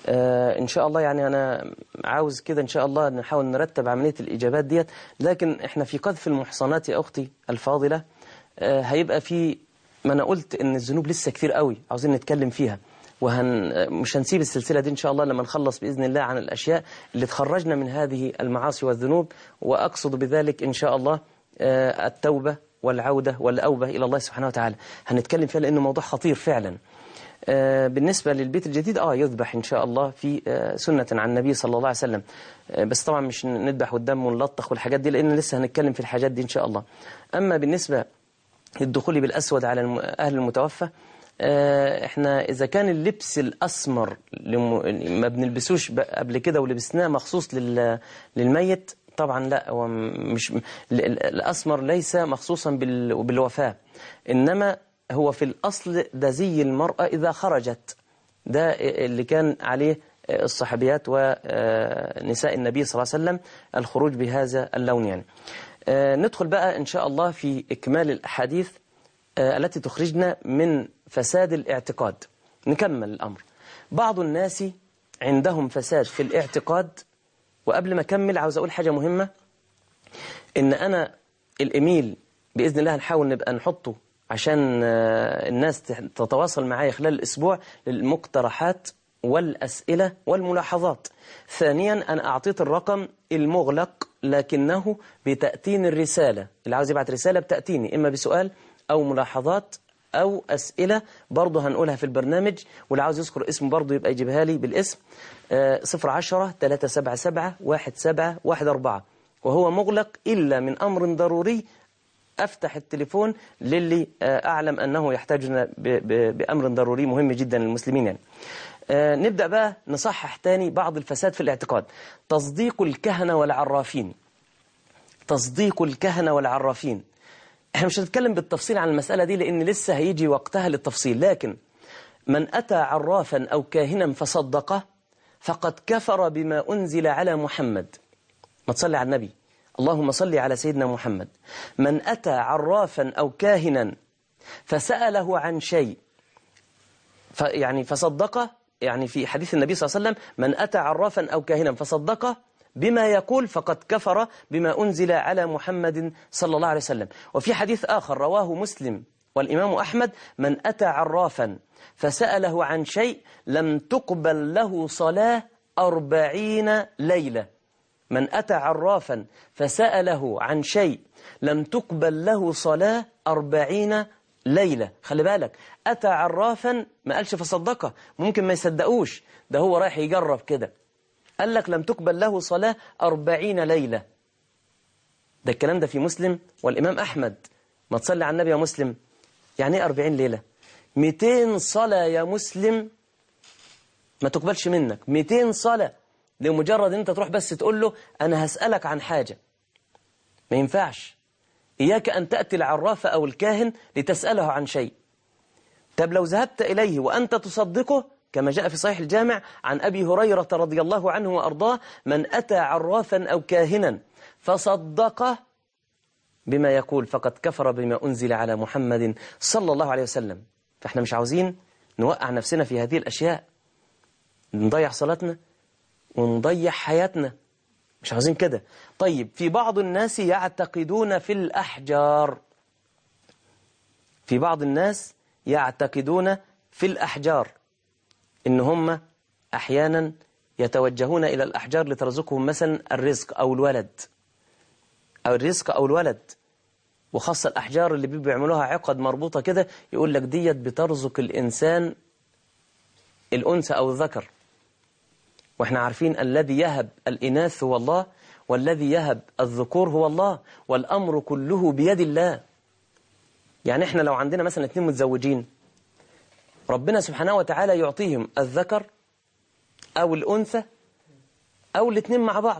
إن شاء الله يعني أنا عاوز كده إن شاء الله نحاول نرتب عملية الإجابات ديت، لكن إحنا في قذف المحصنات يا أختي الفاضلة هيبقى في، ما أنا قلت إن الذنوب لسه كتير قوي عاوزين نتكلم فيها، مش هنسيب السلسلة دي إن شاء الله لما نخلص بإذن الله عن الأشياء اللي تخرجنا من هذه المعاصي والذنوب، وأقصد بذلك إن شاء الله التوبة والعودة والأوبة إلى الله سبحانه وتعالى. هنتكلم فيها لأنه موضوع خطير فعلا. بالنسبة للبيت الجديد يذبح إن شاء الله في سنة عن النبي صلى الله عليه وسلم، بس طبعا مش نذبح والدم ونلطخ والحاجات دي، لأن لسه هنتكلم في الحاجات دي إن شاء الله. أما بالنسبة للدخول بالأسود على أهل المتوفى، احنا إذا كان اللبس الأسمر ما بنلبسوش قبل كده ولبسناه مخصوص للميت، طبعا لا، هو مش الأسمر ليس مخصوصا بالوفاة، إنما هو في الأصل ده زي المرأة إذا خرجت، ده اللي كان عليه الصحابيات ونساء النبي صلى الله عليه وسلم، الخروج بهذا اللون يعني. ندخل بقى إن شاء الله في إكمال الأحاديث التي تخرجنا من فساد الاعتقاد. نكمل الأمر. بعض الناس عندهم فساد في الاعتقاد، وقبل ما أكمل عاوز أقول حاجة مهمة، إن أنا الإيميل بإذن الله هنحاول نبقى نحطه عشان الناس تتواصل معايا خلال الأسبوع للمقترحات والأسئلة والملاحظات. ثانيا أنا أعطيت الرقم المغلق، لكنه بتأتين الرسالة، اللي عاوز يبعت رسالة بتأتيني إما بسؤال أو ملاحظات أو أسئلة، برضه هنقولها في البرنامج، واللي عاوز يذكر اسم برضه يبقى يجيبها لي بالاسم. 010-377-1714، وهو مغلق إلا من أمر ضروري أفتح التليفون للي أعلم أنه يحتاجنا بأمر ضروري مهم جدا للمسلمين يعني. نبدأ بقى نصحح تاني بعض الفساد في الاعتقاد. تصديق الكهنة والعرافين. تصديق الكهنة والعرافين، احنا مش هنتكلم بالتفصيل عن المسألة دي لأن لسه هيجي وقتها للتفصيل، لكن من أتى عرافا أو كاهنا فصدقه فقد كفر بما أنزل على محمد. ما تصلي على النبي، اللهم صل على سيدنا محمد. من أتى عرافا أو كاهنا فسأله عن شيء يعني فصدقه، يعني في حديث النبي صلى الله عليه وسلم من أتى عرافا أو كاهنا فصدقه بما يقول فقد كفر بما أنزل على محمد صلى الله عليه وسلم. وفي حديث آخر رواه مسلم والإمام أحمد: من أتى عرافا فسأله عن شيء لم تقبل له صلاة 40 ليلة. من أتى عرافا فسأله عن شيء لم تقبل له صلاة 40 ليلة. خلي بالك، أتى عرافا ما قالش فصدقه، ممكن ما يصدقوش، ده هو رايح يجرب كده، قال لك لم تقبل له صلاة 40 ليلة. ده الكلام ده في مسلم والإمام أحمد. ما تصلي على النبي يا مسلم، يعني ايه 40 ليلة؟ 200 صلاة يا مسلم ما تقبلش منك، 200 صلاة لمجرد انت تروح بس تقول له أنا هسألك عن حاجة. ما ينفعش. إياك أن تأتي العرافة أو الكاهن لتسأله عن شيء. طب لو ذهبت إليه وأنت تصدقه كما جاء في صحيح الجامع عن أبي هريرة رضي الله عنه وأرضاه: من أتى عرافا أو كاهنا فصدقه بما يقول فقد كفر بما أنزل على محمد صلى الله عليه وسلم. فإحنا مش عاوزين نوقع نفسنا في هذه الأشياء، نضيع صلاتنا ونضيع حياتنا، مش عاوزين كده. طيب، في بعض الناس يعتقدون في الأحجار. في بعض الناس يعتقدون في الأحجار إن هم أحيانا يتوجهون إلى الأحجار لترزقهم مثلا الرزق أو الولد، أو الرزق أو الولد. وخاصة الأحجار اللي بيعملوها عقد مربوطة كده، يقول لك ديت بترزق الإنسان الأنثى أو الذكر. وإحنا عارفين الذي يهب الإناث هو الله، والذي يهب الذكور هو الله، والأمر كله بيد الله. يعني إحنا لو عندنا مثلا 2 متزوجين، ربنا سبحانه وتعالى يعطيهم الذكر أو الأنثى أو الاتنين مع بعض،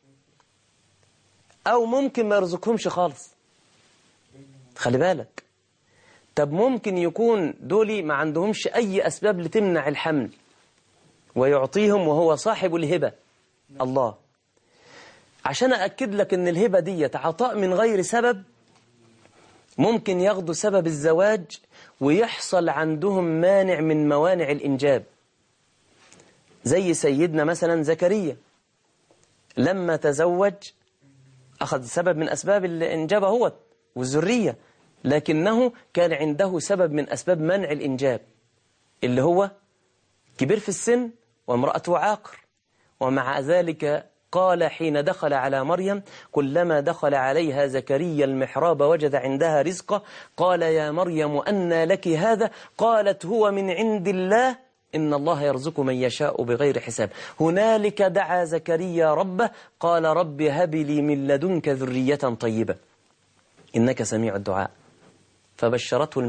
أو ممكن ما يرزقهمش خالص. خلي بالك. طب ممكن يكون دولي ما عندهمش أي أسباب لتمنع الحمل ويعطيهم وهو صاحب الهبة الله. عشان أأكد لك أن الهبة دي عطاء من غير سبب، ممكن ياخدوا سبب الزواج ويحصل عندهم مانع من موانع الإنجاب، زي سيدنا مثلا زكريا لما تزوج أخذ سبب من أسباب الإنجاب هو والذرية، لكنه كان عنده سبب من أسباب منع الإنجاب اللي هو كبير في السن وامرأته عاقر. ومع ذلك قال حين دخل على مريم كلما دخل عليها زكريا المحراب وجد عندها رزقا قال يا مريم أنى لك هذا؟ قالت هو من عند الله إن الله يرزق من يشاء بغير حساب. هنالك دعا زكريا ربه قال رب هب لي من لدنك ذرية طيبة إنك سميع الدعاء. فبشرته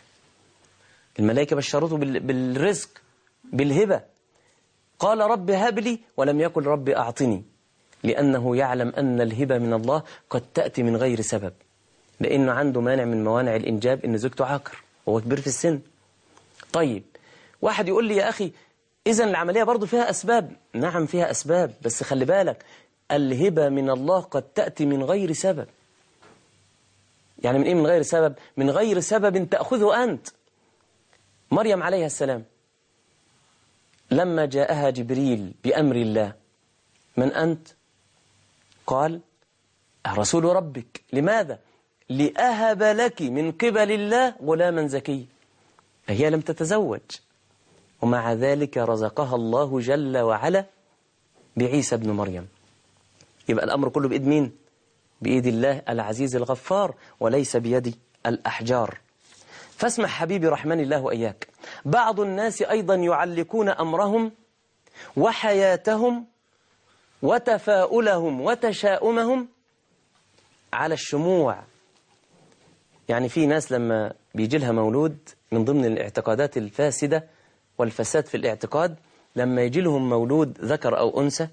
الملائكة بشرته بالرزق بالهبة. قال رب هب لي ولم يقل رب أعطني، لأنه يعلم أن الهبة من الله قد تأتي من غير سبب، لأنه عنده مانع من موانع الإنجاب إن زوجته عاقر وهو كبير في السن. طيب واحد يقول لي يا أخي إذن العملية برضو فيها أسباب. نعم فيها أسباب، بس خلي بالك الهبة من الله قد تأتي من غير سبب. يعني من إيه من غير سبب؟ من غير سبب تأخذه أنت. مريم عليها السلام لما جاءها جبريل بأمر الله من أنت؟ قال رسول ربك. لماذا؟ لأهب لك من قبل الله غلاما زكيا. هي لم تتزوج ومع ذلك رزقها الله جل وعلا بعيسى ابن مريم. يبقى الأمر كله بإيد مين؟ بإيد الله العزيز الغفار وليس بيد الأحجار. فاسمع حبيبي رحمني الله وإياك، بعض الناس أيضا يعلقون أمرهم وحياتهم وتفاؤلهم وتشاؤمهم على الشموع. يعني في ناس لما بيجي لها مولود من ضمن الاعتقادات الفاسدة والفساد في الاعتقاد، لما يجي لهم مولود ذكر أو أنثى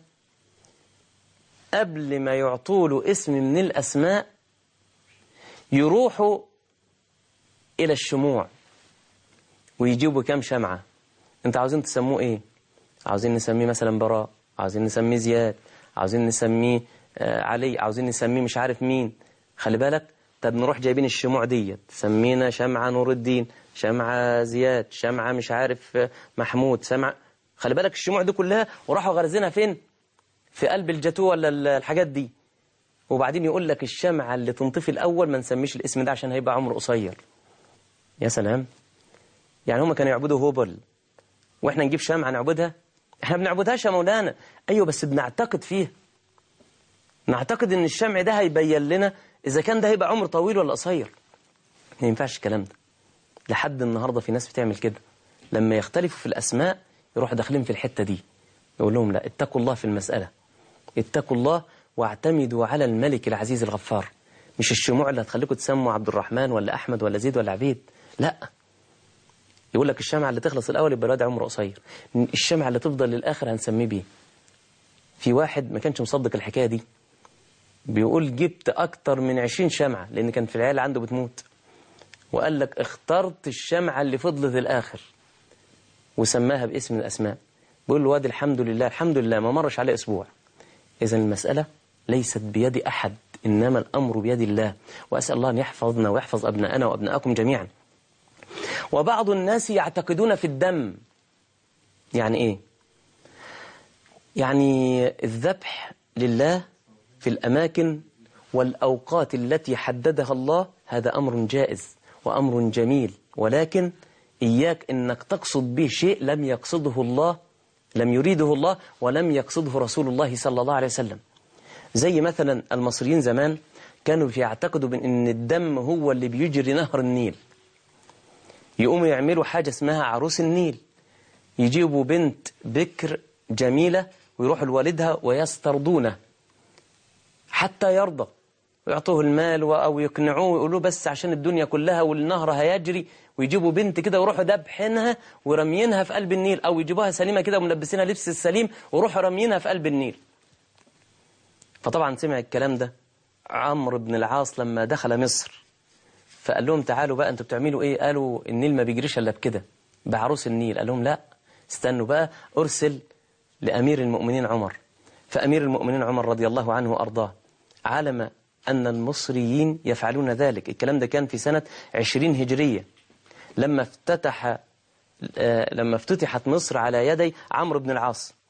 قبل ما يعطوا له اسم من الأسماء يروحوا إلى الشموع ويجيبوا كام شمعة. انت عاوزين تسموه ايه؟ عاوزين نسميه مثلا براء، عاوزين نسميه زياد، عاوزين نسميه علي، عاوزين نسميه مش عارف مين. خلي بالك، طب نروح جايبين الشموع دي سمينا شمعة نور الدين، شمعة زياد، شمعة مش عارف محمود، شمعة. خلي بالك الشموع دي كلها وراحوا غرزينها فين؟ في قلب الجاتو ولا الحاجات دي. وبعدين يقول لك الشمعة اللي تنطفي الأول ما نسميش الاسم ده عشان هيبقى عمره قصير. يا سلام، يعني هم كانوا يعبدوا هوبل واحنا نجيب شمعة نعبدها؟ احنا بنعبدهاش يا مولانا. ايوه بس بنعتقد فيها، نعتقد ان الشمع ده هيبين لنا اذا كان ده هيبقى عمر طويل ولا قصير. ما ينفعش الكلام ده. لحد النهاردة في ناس بتعمل كده، لما يختلفوا في الأسماء يروحوا داخلين في الحتة دي. يقول لهم لا، اتقوا الله في المسألة، اتقوا الله واعتمدوا على الملك العزيز الغفار. مش الشموع اللي هتخليكم تسموا عبد الرحمن ولا أحمد ولا زيد ولا عبيد، لا. يقول لك الشمعة اللي تخلص الأول يبقى الواد عمره قصير، الشمعة اللي تفضل للآخر هنسميه بيه. في واحد ما كانش مصدق الحكاية دي، بيقول جبت أكتر من 20 شمعة لأن كان في العيال عنده بتموت، وقال لك اخترت الشمعة اللي فضلت الآخر وسماها باسم من الأسماء. بيقول له واد الحمد لله الحمد لله ما مرش عليه أسبوع. إذا المسألة ليست بيد أحد، إنما الأمر بيد الله. وأسأل الله أن يحفظنا ويحفظ أبناءنا وأبناءكم جميعا. وبعض الناس يعتقدون في الدم. يعني إيه؟ يعني الذبح لله في الأماكن والأوقات التي حددها الله، هذا أمر جائز وأمر جميل، ولكن إياك أنك تقصد به شيء لم يقصده الله، لم يريده الله ولم يقصده رسول الله صلى الله عليه وسلم. زي مثلا المصريين زمان كانوا يعتقدوا بأن الدم هو اللي بيجري نهر النيل، يقوموا يعملوا حاجة اسمها عروس النيل، يجيبوا بنت بكر جميلة ويروحوا لوالدها ويسترضونه حتى يرضى، ويعطوه المال أو يقنعوه ويقولوا بس عشان الدنيا كلها والنهر هيجري، ويجيبوا بنت كده ويروحوا دبحينها ورمينها في قلب النيل، أو يجيبوها سليمة كده وملبسينها لبس السليم ويروحوا رمينها في قلب النيل. فطبعا سمع الكلام ده عمرو بن العاص لما دخل مصر، فقال لهم تعالوا بقى انتوا بتعملوا ايه؟ قالوا النيل ما بيجريش الا بكده، بعروس النيل. قال لهم لا استنوا بقى، ارسل لأمير المؤمنين عمر. فأمير المؤمنين عمر رضي الله عنه وأرضاه علم أن المصريين يفعلون ذلك. الكلام ده كان في سنة 20 هجرية لما افتتحت مصر على يدي عمرو بن العاص.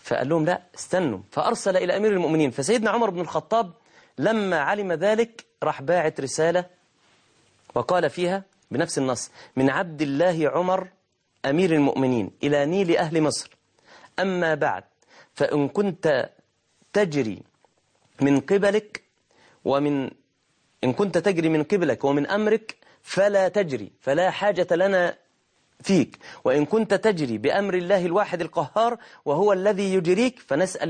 فقال لهم لا استنوا، فأرسل إلى أمير المؤمنين. فسيدنا عمر بن الخطاب لما علم ذلك راح باعت رسالة وقال فيها بنفس النص: من عبد الله عمر أمير المؤمنين إلى نيل أهل مصر، أما بعد فإن كنت تجري من قبلك ومن أمرك فلا تجري، فلا حاجة لنا فيك، وإن كنت تجري بأمر الله الواحد القهار وهو الذي يجريك فنسأل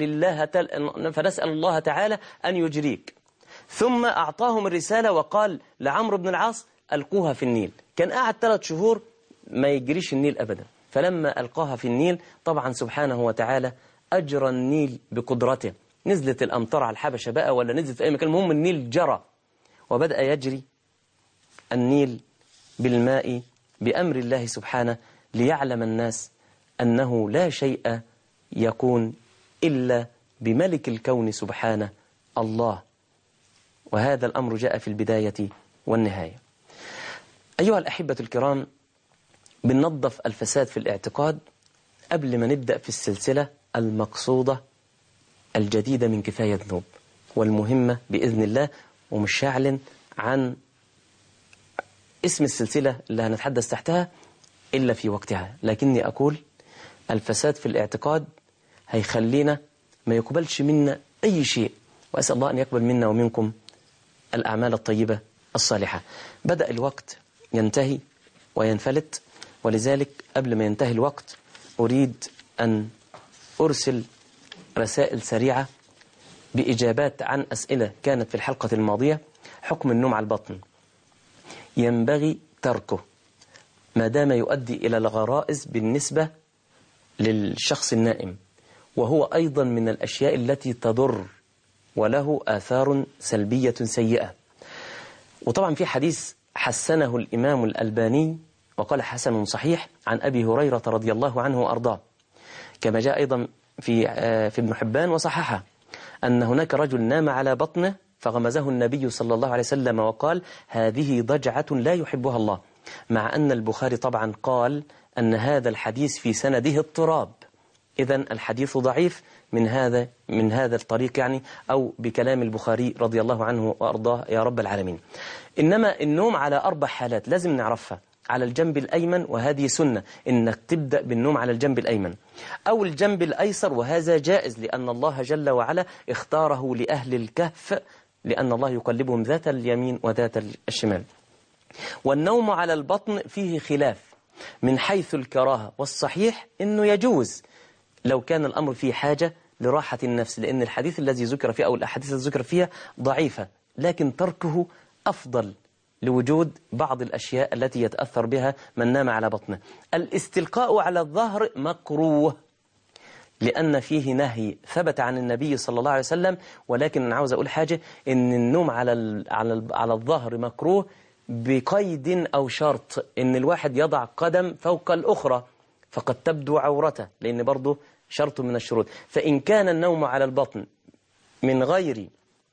الله تعالى أن يجريك. ثم أعطاهم الرسالة وقال لعمرو بن العاص ألقوها في النيل. كان قاعد 3 شهور ما يجريش النيل أبدا، فلما ألقاها في النيل طبعا سبحانه وتعالى أجرى النيل بقدرته، نزلت الأمطار على الحبشة بقى ولا نزلت في أي مكان، المهم النيل جرى وبدأ يجري النيل بالماء بأمر الله سبحانه، ليعلم الناس أنه لا شيء يكون إلا بملك الكون سبحانه الله. وهذا الأمر جاء في البداية والنهاية. أيها الأحبة الكرام، بننظف الفساد في الاعتقاد قبل ما نبدأ في السلسلة المقصودة الجديدة من كفاية ذنوب، والمهمة بإذن الله، ومش هعلن عن اسم السلسلة اللي هنتحدث تحتها إلا في وقتها، لكني أقول الفساد في الاعتقاد هيخلينا ما يقبلش منا أي شيء، وأسأل الله أن يقبل منا ومنكم الأعمال الطيبة الصالحة. بدأ الوقت ينتهي وينفلت، ولذلك قبل ما ينتهي الوقت أريد أن أرسل رسائل سريعة بإجابات عن أسئلة كانت في الحلقة الماضية. حكم النوم على البطن ينبغي تركه ما دام يؤدي إلى الغرائز بالنسبة للشخص النائم، وهو أيضا من الأشياء التي تضر وله آثار سلبية سيئة. وطبعا في حديث حسنه الإمام الألباني وقال حسن صحيح عن أبي هريرة رضي الله عنه وأرضاه، كما جاء أيضا في ابن حبان وصححه، أن هناك رجل نام على بطنه فغمزه النبي صلى الله عليه وسلم وقال هذه ضجعة لا يحبها الله، مع أن البخاري طبعا قال أن هذا الحديث في سنده اضطراب، إذن الحديث ضعيف من هذا الطريق يعني، أو بكلام البخاري رضي الله عنه وأرضاه يا رب العالمين. إنما النوم على 4 حالات لازم نعرفها. على الجنب الأيمن، وهذه سنة إنك تبدأ بالنوم على الجنب الأيمن، أو الجنب الأيسر، وهذا جائز لأن الله جل وعلا اختاره لأهل الكهف، لأن الله يقلبهم ذات اليمين وذات الشمال. والنوم على البطن فيه خلاف من حيث الكراهة، والصحيح إنه يجوز لو كان الأمر فيه حاجة لراحة النفس، لأن الحديث الذي ذكر فيه أو الأحاديث التي ذكر فيها ضعيفة، لكن تركه أفضل لوجود بعض الأشياء التي يتأثر بها من نام على بطنه. الاستلقاء على الظهر مكروه لأن فيه نهي ثبت عن النبي صلى الله عليه وسلم، ولكن أنا عاوز أقول حاجة، إن النوم على الظهر مكروه بقيد أو شرط، إن الواحد يضع قدم فوق الأخرى فقد تبدو عورته، لأن برضه شرط من الشروط. فإن كان النوم على البطن من غير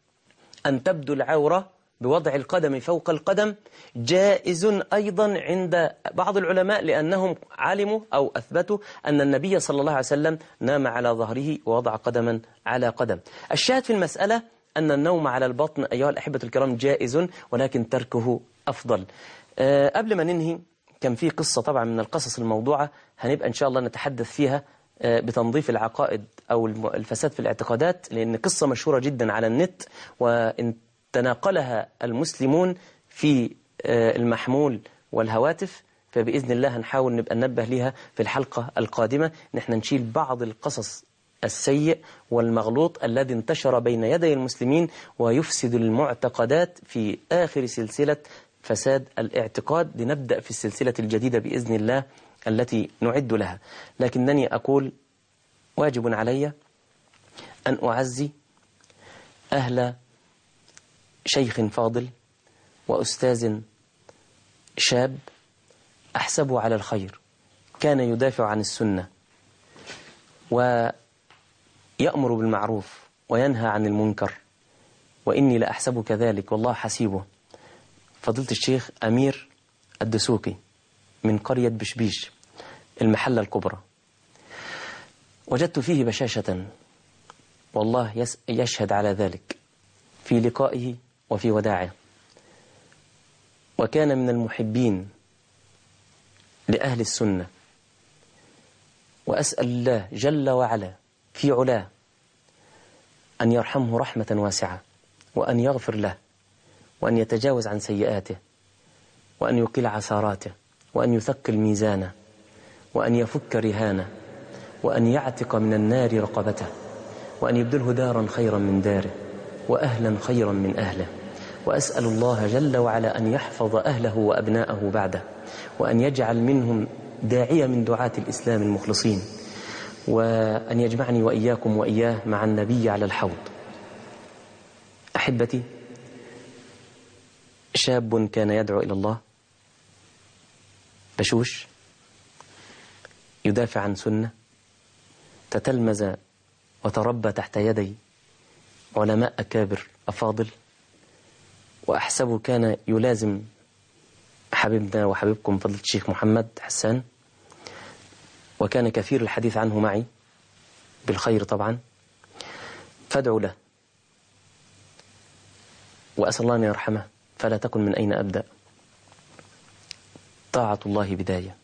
أن تبدو العورة بوضع القدم فوق القدم جائز أيضا عند بعض العلماء، لأنهم علموا أو أثبتوا أن النبي صلى الله عليه وسلم نام على ظهره ووضع قدما على قدم. الشاهد في المسألة أن النوم على البطن أيها الأحبة الكرام جائز، ولكن تركه أفضل. قبل ما ننهي، كان في قصة طبعا من القصص الموضوعة هنبقى إن شاء الله نتحدث فيها بتنظيف العقائد أو الفساد في الاعتقادات، لأن قصة مشهورة جدا على النت، وإن تناقلها المسلمون في المحمول والهواتف، فبإذن الله هنحاول نبقى ننبه لها في الحلقة القادمة. نحن نشيل بعض القصص السيء والمغلوط الذي انتشر بين يدي المسلمين ويفسد المعتقدات في آخر سلسلة فساد الاعتقاد، لنبدأ في السلسلة الجديدة بإذن الله التي نعد لها. لكنني أقول واجب علي أن أعزي أهل شيخ فاضل وأستاذ شاب أحسبه على الخير، كان يدافع عن السنة ويأمر بالمعروف وينهى عن المنكر، وإني لأحسبه كذلك والله حسيبه، فضيلة الشيخ أمير الدسوقي من قرية بشبيش المحلة الكبرى. وجدت فيه بشاشة، والله يشهد على ذلك في لقائه وفي وداعه، وكان من المحبين لأهل السنة. وأسأل الله جل وعلا في علاه أن يرحمه رحمة واسعة، وأن يغفر له، وأن يتجاوز عن سيئاته، وأن يقل عثاراته، وأن يثقل ميزانه، وأن يفك رهانه، وأن يعتق من النار رقبته، وأن يبدله دارا خيرا من داره، وأهلا خيرا من أهله. وأسأل الله جل وعلا أن يحفظ أهله وأبناءه بعده، وأن يجعل منهم داعية من دعاة الإسلام المخلصين، وأن يجمعني وإياكم وإياه مع النبي على الحوض. أحبتي، شاب كان يدعو إلى الله، بشوش، يدافع عن سنة، تتلمذ وتربى تحت يدي علماء أكابر أفاضل، وأحسبه كان يلازم حبيبنا وحبيبكم فضيلة الشيخ محمد حسان، وكان كثير الحديث عنه معي بالخير طبعا، فادعوا له وأسأل الله أن يرحمه، فلا تكن من أين أبدأ. طاعة الله بداية،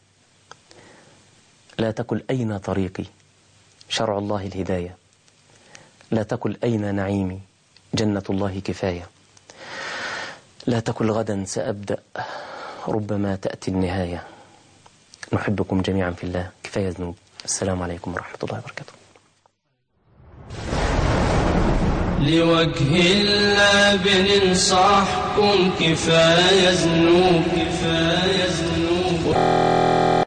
لا تقل أين طريقي، شرع الله الهداية، لا تقل أين نعيمي، جنة الله كفاية، لا تقل غدا سأبدأ، ربما تأتي النهاية. نحبكم جميعا في الله، كفاية ذنوب. السلام عليكم ورحمة الله وبركاته. لوجه الله بننصحكم، كفاية ذنوب، كفاية ذنوب.